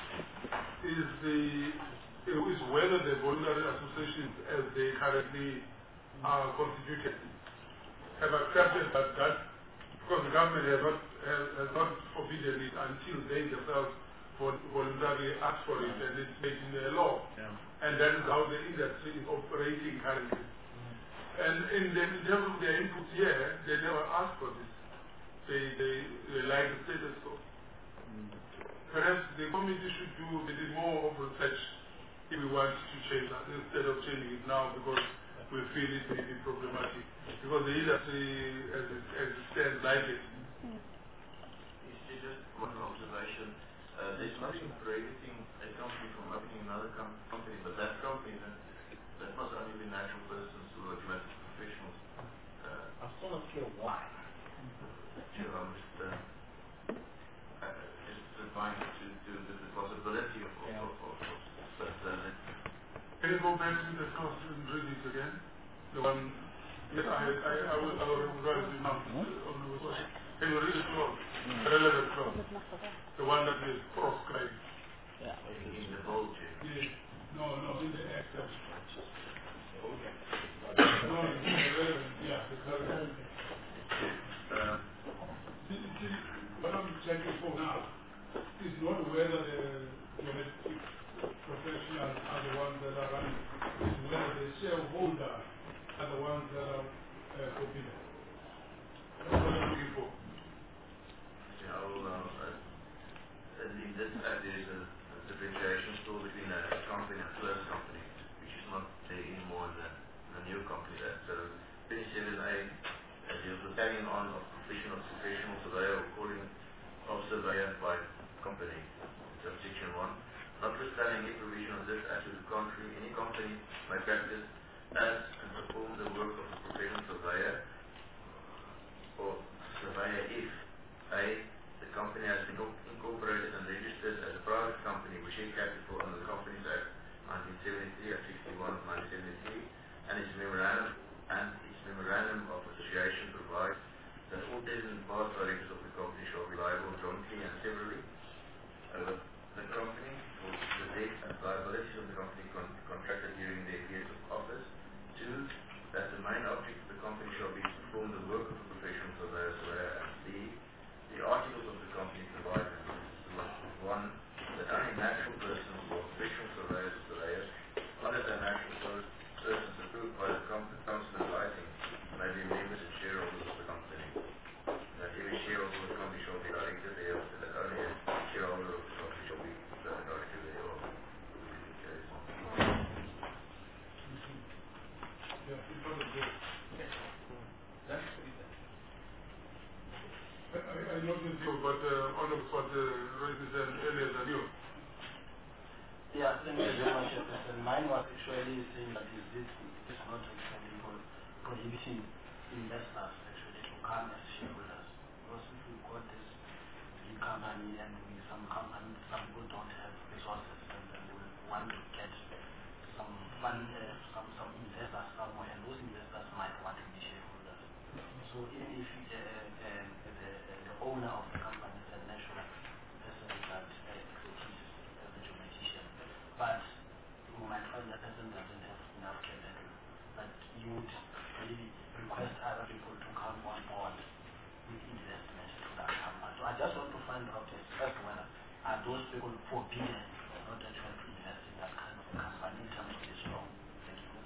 [SPEAKER 1] is whether the voluntary associations, as they currently are constituted, have accepted that because the government has not forbidden it until they themselves voluntarily ask for it, and it's made in the law. Yeah. And that is how the industry is operating currently. And in terms of their input here, they never asked for this. They like the status quo. Perhaps the committee should do a bit more of research if we want to change that, instead of changing it now because we feel it may be problematic. Because the industry, as it stands like it.
[SPEAKER 10] It's just one observation. There's nothing prohibiting a company from opening another company, but that company, that must only be natural persons who are geometric professionals.
[SPEAKER 3] I'm still not clear why.
[SPEAKER 10] Sure, I'm just replying to the possibility of but
[SPEAKER 1] can you go back to the first and read it again? The one, yes, I will write it now. Can you read it close? Relevant close. The one that is proscribed.
[SPEAKER 10] in the whole chair.
[SPEAKER 1] Yes. No, in the excerpt.
[SPEAKER 10] notwithstanding any provision of this Act to the contrary, any company may practice as and perform the work of a professional surveyor or surveyor if A. The company has been incorporated and registered as a private company with share capital under the Companies Act 1973 and 61 of 1973, and its memorandum of association provides that all present and past directors of the company shall be liable jointly and severally over the company for the debts and liabilities of the company contracted during their years of office. 2. That the main object of the company shall be to perform the work of a professional surveyor, and B. The articles of the company provide that 1. That only natural persons or professional surveyors or surveyors, other than natural persons approved by the council in writing, may be members and shareholders of the company. That every shareholder of the company shall be directed thereof, that only a shareholder of the company shall be directed thereof.
[SPEAKER 1] Yeah, in front of you. I noticed you, but almost what raised earlier than you.
[SPEAKER 8] Yeah, thank you very much, President. Mine was actually saying that this is not actually prohibiting investors actually to come as shareholders. Because if we got this big company and some people don't have resources and then we want to get some fund, some investors somewhere, and those investors might want to be shareholders. So even if the owner of the company is a national person that expertise as a geometician, but you might find that person doesn't have enough capital, but you would really request other people to come on board with investment to that company. So I just want to find out as to whether are those people forbidden not actually to invest in that kind of company in terms of this law. Thank you.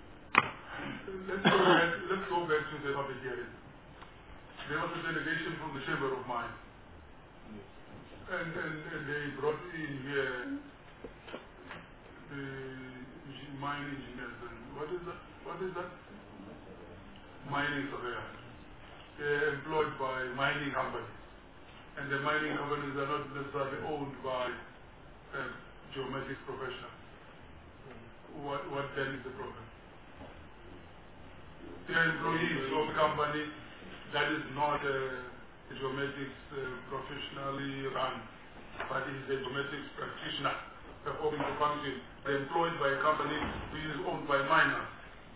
[SPEAKER 1] Let's go back to the public hearing. There was a delegation from the Chamber of Mines. And they brought in here the mine engineers and what is that? Mining surveyors. They're employed by mining companies. And the mining companies are not necessarily owned by geomatics professionals. What then is the problem? They're employees of a company that is not a geomatics professionally run, but is a geomatics practitioner performing the function. They're employed by a company which is owned by miners.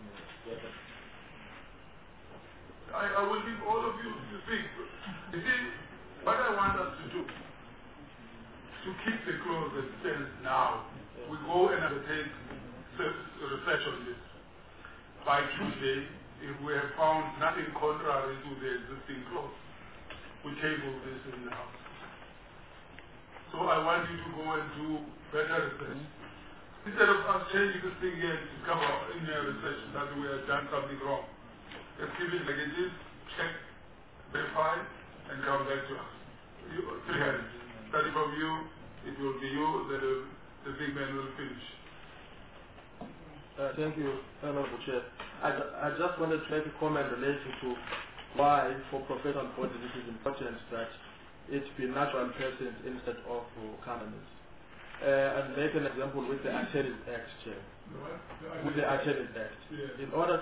[SPEAKER 1] I will leave all of you to speak. You see, what I want us to do, to keep the clause that stands now, we go and undertake research on this. By Tuesday, if we have found nothing contrary to the existing clause, we table this in the House. So I want you to go and do better research. Instead of us changing this thing here to cover in your research that we have done something wrong, let's keep it like it is, check, verify, and come back to us. Three hands. Starting from you, it will be you, then the big man will finish.
[SPEAKER 4] Thank you, Honorable Chair. I just wanted to make a comment relating to why, for professional bodies, it is important that it be natural persons instead of companies. And make an example with the Attorneys Act, Chair. With the Attorneys Act. Yeah. In order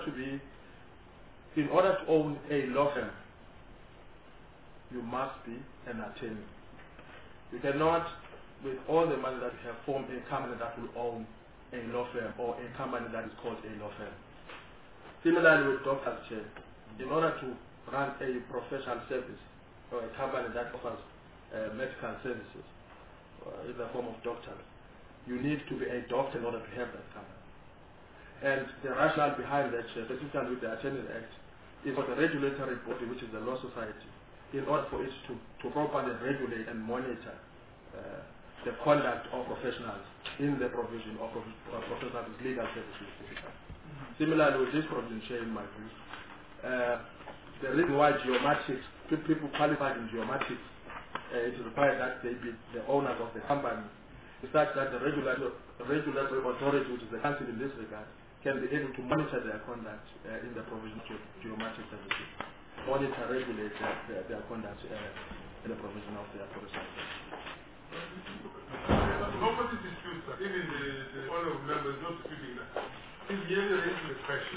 [SPEAKER 4] to own a law firm, you must be an attorney. You cannot, with all the money that you have, form a company that will own a law firm or a company that is called a law firm. Similarly with doctors, Chair, in order to run a professional service or a company that offers medical services in the form of doctors, you need to be a doctor in order to have that company. And the rationale behind that, Chair, consistent with the Attorneys Act, is for the regulatory body, which is the Law Society, in order for it to properly regulate and monitor the conduct of professionals in the provision of professional legal services. Similarly with this provision, Chair, in my view, the reason why geomatics, people qualified in geomatics, it is required that they be the owners of the company, is such that the regulatory authority, which is the council in this regard, can be able to monitor their conduct in the provision of geomatic services, monitor, regulate their conduct in the provision of their professional services.
[SPEAKER 1] Nobody not a dispute, sir. Even the honorable member is not disputing that. He's merely raising the question.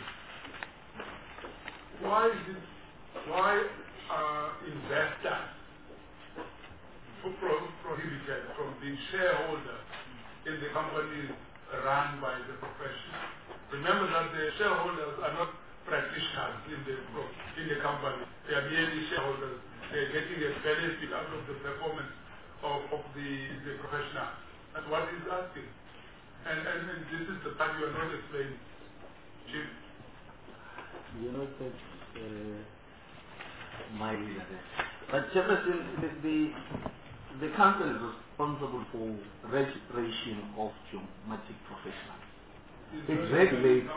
[SPEAKER 1] Why are investors prohibited from being shareholders in the companies run by the profession? Remember that the shareholders are not practitioners in the company. They are merely shareholders. They are getting a benefit out of the performance of the professional. That's what he's asking. And this is the part you are not explaining. Chief?
[SPEAKER 11] You know, that's my reason. But Jefferson, the council is responsible for registration of geometric professionals. It regulates,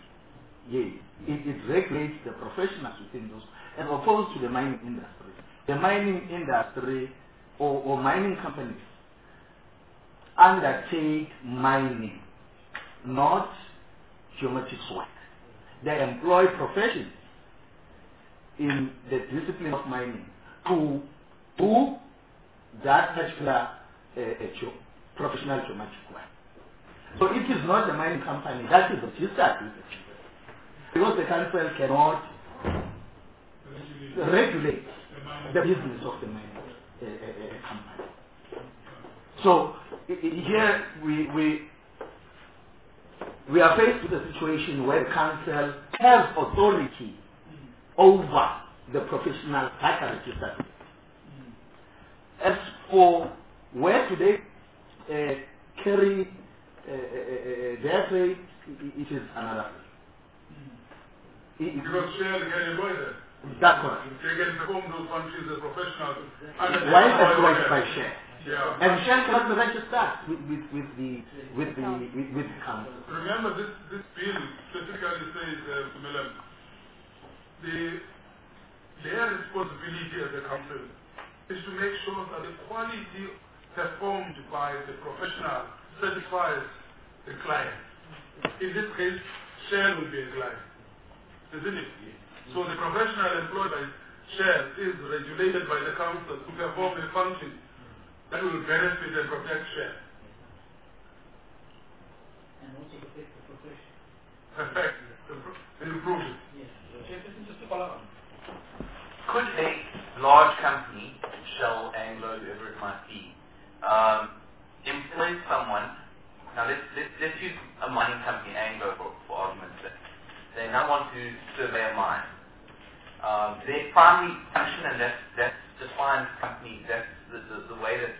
[SPEAKER 11] it regulates the professionals within those, as opposed to the mining industry. The mining industry or mining companies undertake mining, not geometric work. They employ professionals in the discipline of mining to do that particular professional geometric work. So it is not the mining company that is registered with it, because the council cannot regulate the business of the mining company. So here we are faced with a situation where the council has authority over the professionals that are registered. As for where do they carry their trade, it is another thing.
[SPEAKER 1] Because share can employ them.
[SPEAKER 11] That's correct.
[SPEAKER 1] They can perform those functions as professionals.
[SPEAKER 11] Why employed by share?
[SPEAKER 1] Yeah.
[SPEAKER 11] And share cannot be registered with the council.
[SPEAKER 1] Remember, this bill specifically says, Milan, their responsibility as a council is to make sure that the quality performed by the professional satisfies the client. In this case, share will be a client, isn't it? So the professional employed by share is regulated by the council to perform a function that will benefit and protect share.
[SPEAKER 6] And also protect the profession.
[SPEAKER 1] Perfect. Improve it.
[SPEAKER 6] Yes. Just to follow on.
[SPEAKER 3] Could a large company, Shell, Anglo, whoever it might be, employ someone? Now let's use a mining company, Anglo, for argument's sake. They now want to survey a mine. Their primary function, and that defines companies. That's the way that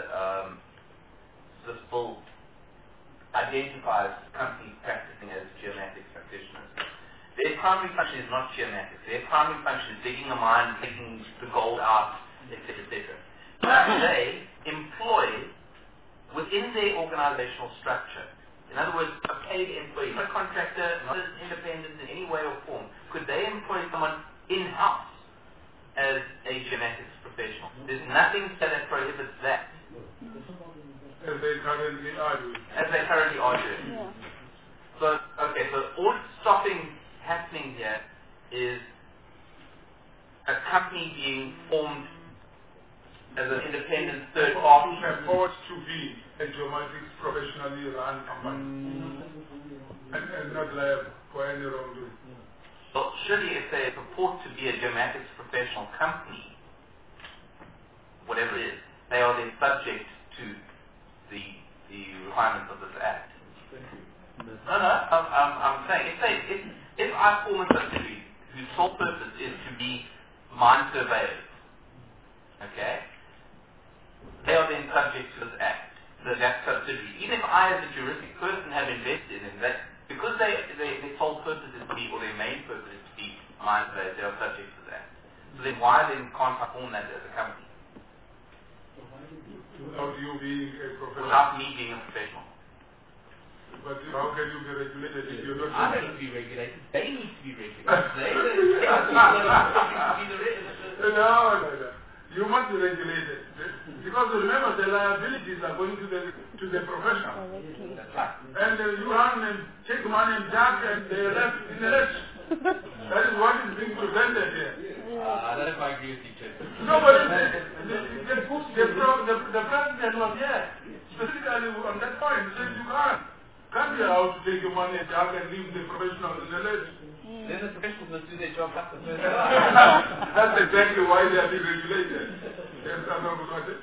[SPEAKER 3] this bill identifies companies practicing as geomatics practitioners. Their primary function is not geomatics. Their primary function is digging a mine, taking the gold out, etc., etc. They employ within their organizational structure. In other words, a paid employee, not a contractor, not an independent in any way or form. Could they employ someone in-house as a geomatics professional? There's nothing that prohibits that.
[SPEAKER 1] As they currently are doing.
[SPEAKER 3] As they currently are doing.
[SPEAKER 5] Yeah.
[SPEAKER 3] So, okay, so all stopping happening here is a company being formed as an independent third party.
[SPEAKER 1] Purport to be a geomatics professionally run company. And not liable for any wrongdoing.
[SPEAKER 3] So surely if they purport to be a geomatics professional company, whatever it is, they are then subject to the requirements of this act. No, I'm saying if I form a subsidiary whose sole purpose is to be mine surveyors, okay, they are then subject to this act, that subsidiary. Even if I as a juristic person have invested in that, because their sole purpose is to be, or their main purpose is to be mine surveyors, they are subject to that. So then why then can't I form that as a company?
[SPEAKER 1] Without you being a professional.
[SPEAKER 3] Without me being a professional.
[SPEAKER 1] But how can you be regulated if you're not?
[SPEAKER 3] I don't need to be regulated. They need to be regulated.
[SPEAKER 1] No. You must be regulated. Because remember, the liabilities are going to the professional. And you run and take money and jack and they are left in the left. That is what is being presented here.
[SPEAKER 3] I don't know if I agree with you, Chair.
[SPEAKER 1] No, but the president was here. specifically on that point, it says you can't be allowed to take your money and jug and leave the professionals in the list.
[SPEAKER 3] Then the professionals must do their job after the first
[SPEAKER 1] That's exactly why they are being regulated. Yes, I'm not going to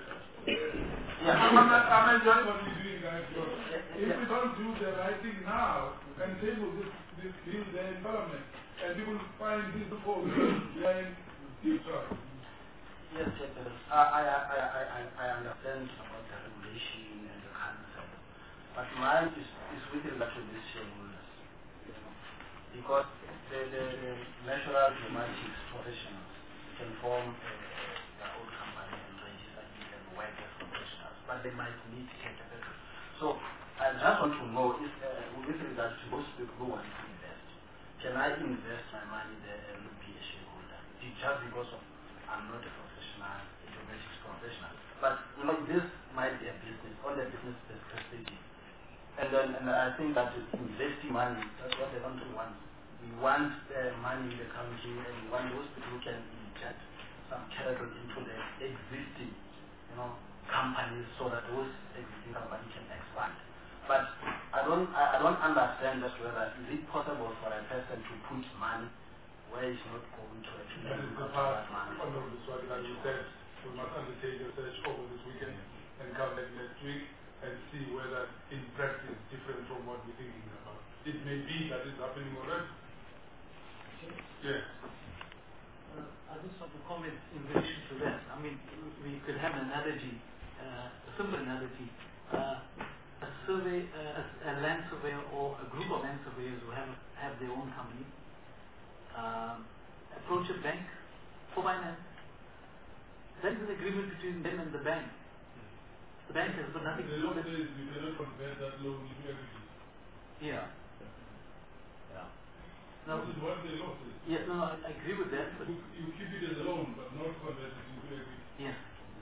[SPEAKER 1] I'm enjoying what we're doing, guys. If we don't do the right thing now and table this bill there in Parliament, and people find this loophole, we are in deep trouble.
[SPEAKER 8] Yes, I understand about the regulation and the concept, but mine is with regard to these shareholders. Because the natural dramatics professionals can form their own company and register it and work as professionals, but they might need capital. So I just want to know if, with regard to those people who want to invest, can I invest my money there and be a shareholder? Just because of I'm not a professional, a dramatics professional. But you know, this might be a business, all the business perspective. And I think that investing money, that's what the country wants. We want money in the country, and we want those people who can inject some capital into the existing, companies, so that those existing companies can expand. But I don't understand just whether is it possible for a person to put money where it's not going to actually.
[SPEAKER 1] That is the part of the story that you said we must undertake a search over this weekend and come back next week and see whether in practice it's different from what we're thinking about. It may be that it's happening already. Yeah.
[SPEAKER 6] I just want to comment in relation to that. I mean, we could have an analogy, a simple analogy. A survey, a land surveyor or a group of land surveyors who have their own company, approach a bank for finance. That is an agreement between them and the bank. The bank has got nothing to do with it.
[SPEAKER 1] You cannot convert that loan into equity.
[SPEAKER 6] Yeah.
[SPEAKER 1] Now, this is what the law says.
[SPEAKER 6] Yeah, no, I agree with that. But
[SPEAKER 1] you keep it as a loan, but not convert it into equity.
[SPEAKER 6] Yeah.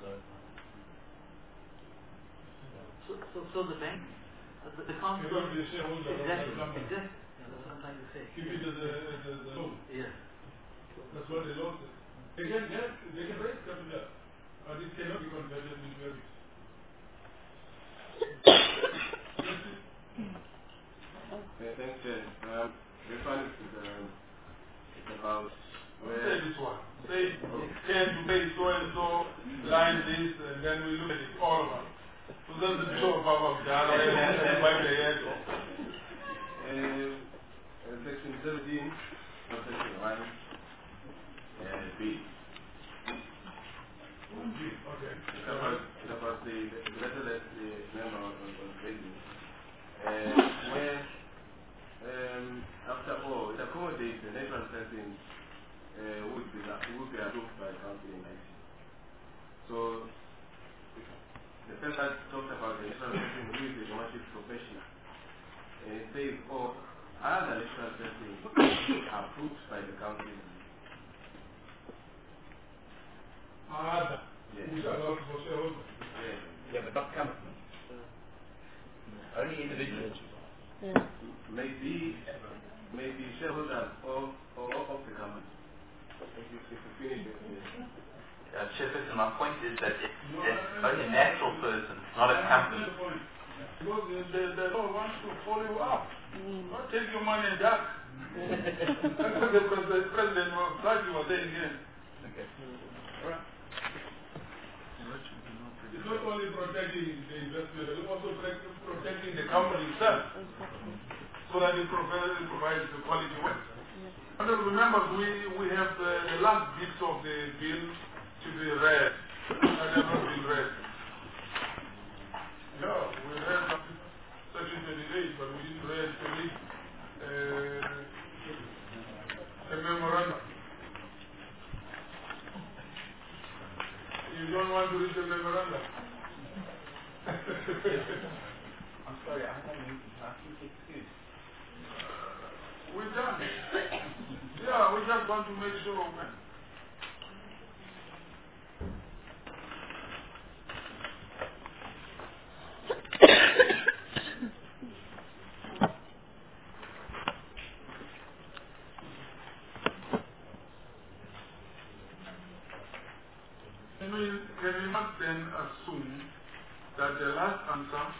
[SPEAKER 6] So the bank, the council.
[SPEAKER 1] You don't be a shareholder.
[SPEAKER 6] Exactly. Yeah, that's what I'm trying to say.
[SPEAKER 1] Keep it as a loan.
[SPEAKER 6] Yes.
[SPEAKER 1] That's what the law says. They can raise capital, but it cannot be converted into equity.
[SPEAKER 12] Thanks, Chair. This one is about where...
[SPEAKER 1] Say this one. Say, can you pay so and so, line this, and then we look at it, all of us. So that's the show of Papa Vijana, and wipe the head off.
[SPEAKER 12] Section 17, Section 1, B.
[SPEAKER 1] Okay.
[SPEAKER 12] It's about the letter that the member was raising, where after all, it accommodates the natural person would be approved by council in IT. So the first part talks about the natural person who is a dramatic professional. And it says, other natural persons approved by the council.
[SPEAKER 1] Other.
[SPEAKER 12] Yes.
[SPEAKER 1] Which are allowed for shareholders.
[SPEAKER 12] Yes.
[SPEAKER 3] Yeah, but not companies. Only individuals.
[SPEAKER 9] Yeah.
[SPEAKER 12] Maybe shareholders of the company. If you finish it.
[SPEAKER 3] Chairperson, my point is that it's only a natural person, not a company.
[SPEAKER 1] Because the law wants to follow you up. Not take your money and duck. That's what the president was saying here.
[SPEAKER 3] Okay.
[SPEAKER 1] All right. It's not only protecting the investment, it's also protecting the company itself, so that it provides the quality work. And remember, we have the last bits of the bill to be read, and have not been read. Yeah, we read Section 28, but we didn't read a memorandum. You don't want to read the memorandum?
[SPEAKER 3] I'm sorry, I haven't used it. I think it's good.
[SPEAKER 1] We're done. Yeah, we just want to make sure, man. Can we not then assume that the last answer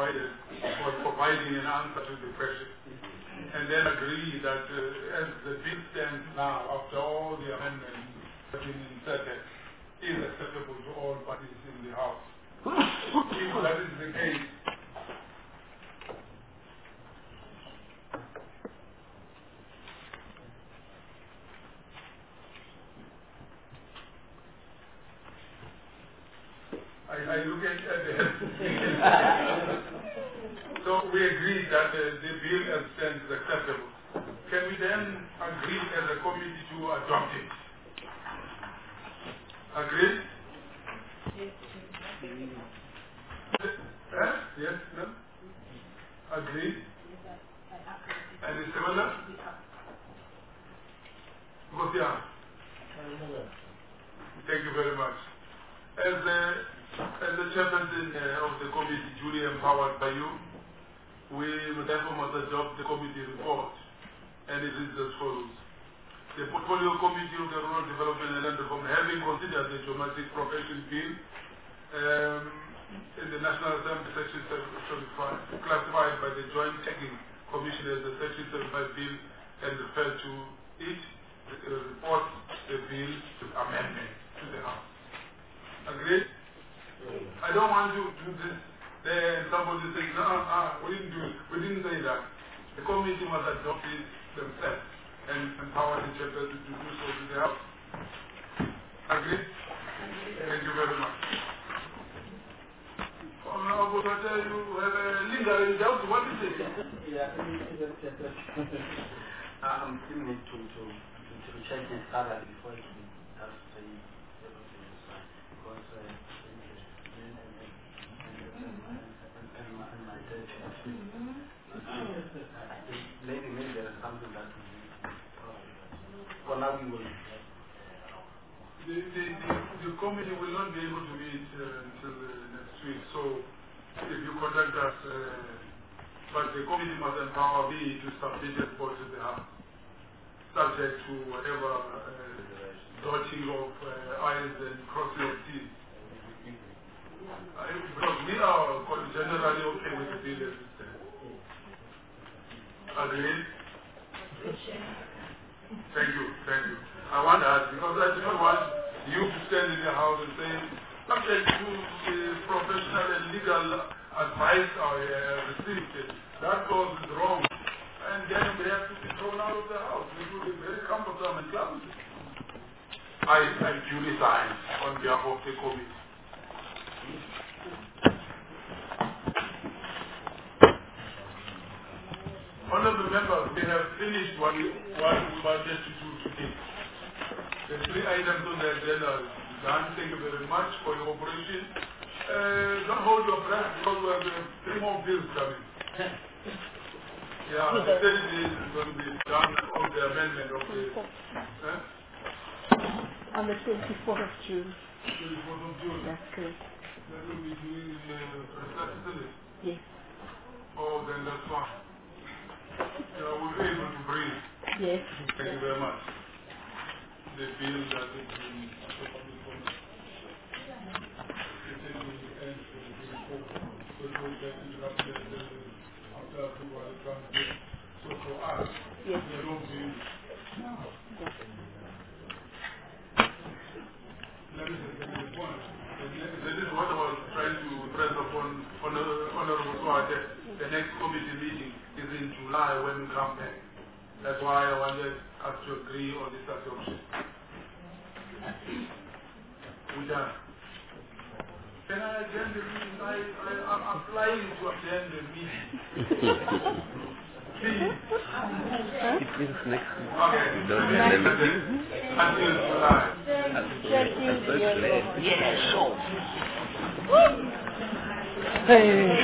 [SPEAKER 1] for providing an answer to the question. And then agree that as the bill stands now, after all the amendments have been inserted, is acceptable to all parties in the House. If that is the case, I look at the So we agree that the bill as stands is acceptable. Can we then agree as a committee to adopt it? Agreed? Yes, no? Agreed? And it's similar? Gosia. Thank you very much. As the chairperson of the committee, duly empowered by you, we therefore must adopt the committee report, and it is as follows. The Portfolio Committee of the Rural Development and Land Reform, having considered the Geometric Profession Bill in the National Assembly Section 75, classified by the Joint Checking Commission as the Section 75 Bill and referred to it, report the bill to amendment to the House. Agreed? I don't want you to do this there and somebody says, no, we didn't do it. We didn't say that. The committee must adopt it themselves and empower the chairperson to do so to the House. Agreed? Thank you very much. Honorable Chair, you have a lingering doubt. What is it?
[SPEAKER 8] Yeah, I'm still need to check this thoroughly before it does say everything is fine. Because and my dad maybe there is something that we need to probably. For now we will.
[SPEAKER 1] The committee will not be able to meet until next week, so if you contact us, but the committee must empower me to submit a report to the House, subject to whatever dotting of I's and crossing of T's. Because we are generally okay with the bill as it stands. Agreed? Thank you. I want to ask, because I do not want you to stand in the House and say, subject to the professional and legal advice I received, that goes wrong. And then we have to be thrown out of the House. It will be very cumbersome and clumsy. I duly sign on behalf of the committee. Honorable members, we have finished what we wanted to do today. The 3 items on the agenda are done. Thank you very much for your cooperation. Don't hold your breath because we have 3 more bills coming. Yeah, the 30 days is going to be done on the amendment of the...
[SPEAKER 5] On the 24th of June.
[SPEAKER 1] 24th of June?
[SPEAKER 5] That's good.
[SPEAKER 1] That will be doing recess, isn't it?
[SPEAKER 5] Yes.
[SPEAKER 1] Oh, then that's fine. We'll be able to breathe.
[SPEAKER 5] Yes.
[SPEAKER 1] Thank you very much. The bill that has been adopted from the end of the report, which will get interrupted after approval of the transit. So for us,
[SPEAKER 5] yes.
[SPEAKER 1] There will be... Let me say the point. This is what I was trying to press upon Honorable Swate. The next committee meeting is in July when we come back. That's why I wanted us to agree on this adoption. We done. Can I attend the meeting? I'm applying to attend the meeting. Please.
[SPEAKER 13] It means next week.
[SPEAKER 1] Okay. Until July.
[SPEAKER 13] Yeah, sure. Hey.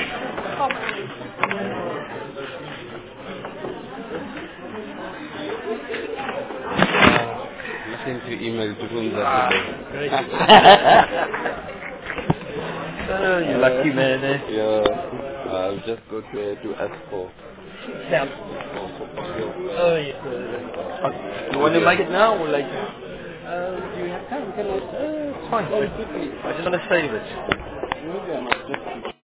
[SPEAKER 13] Sent you email to Funza today. You lucky man, eh? Yeah. I'll just go to ask for
[SPEAKER 14] Sam.
[SPEAKER 13] Oh,
[SPEAKER 14] yeah. You want to make it now or later?
[SPEAKER 13] do you have time? Can I?
[SPEAKER 14] It's fine. I just want to save it.
[SPEAKER 13] Maybe I might just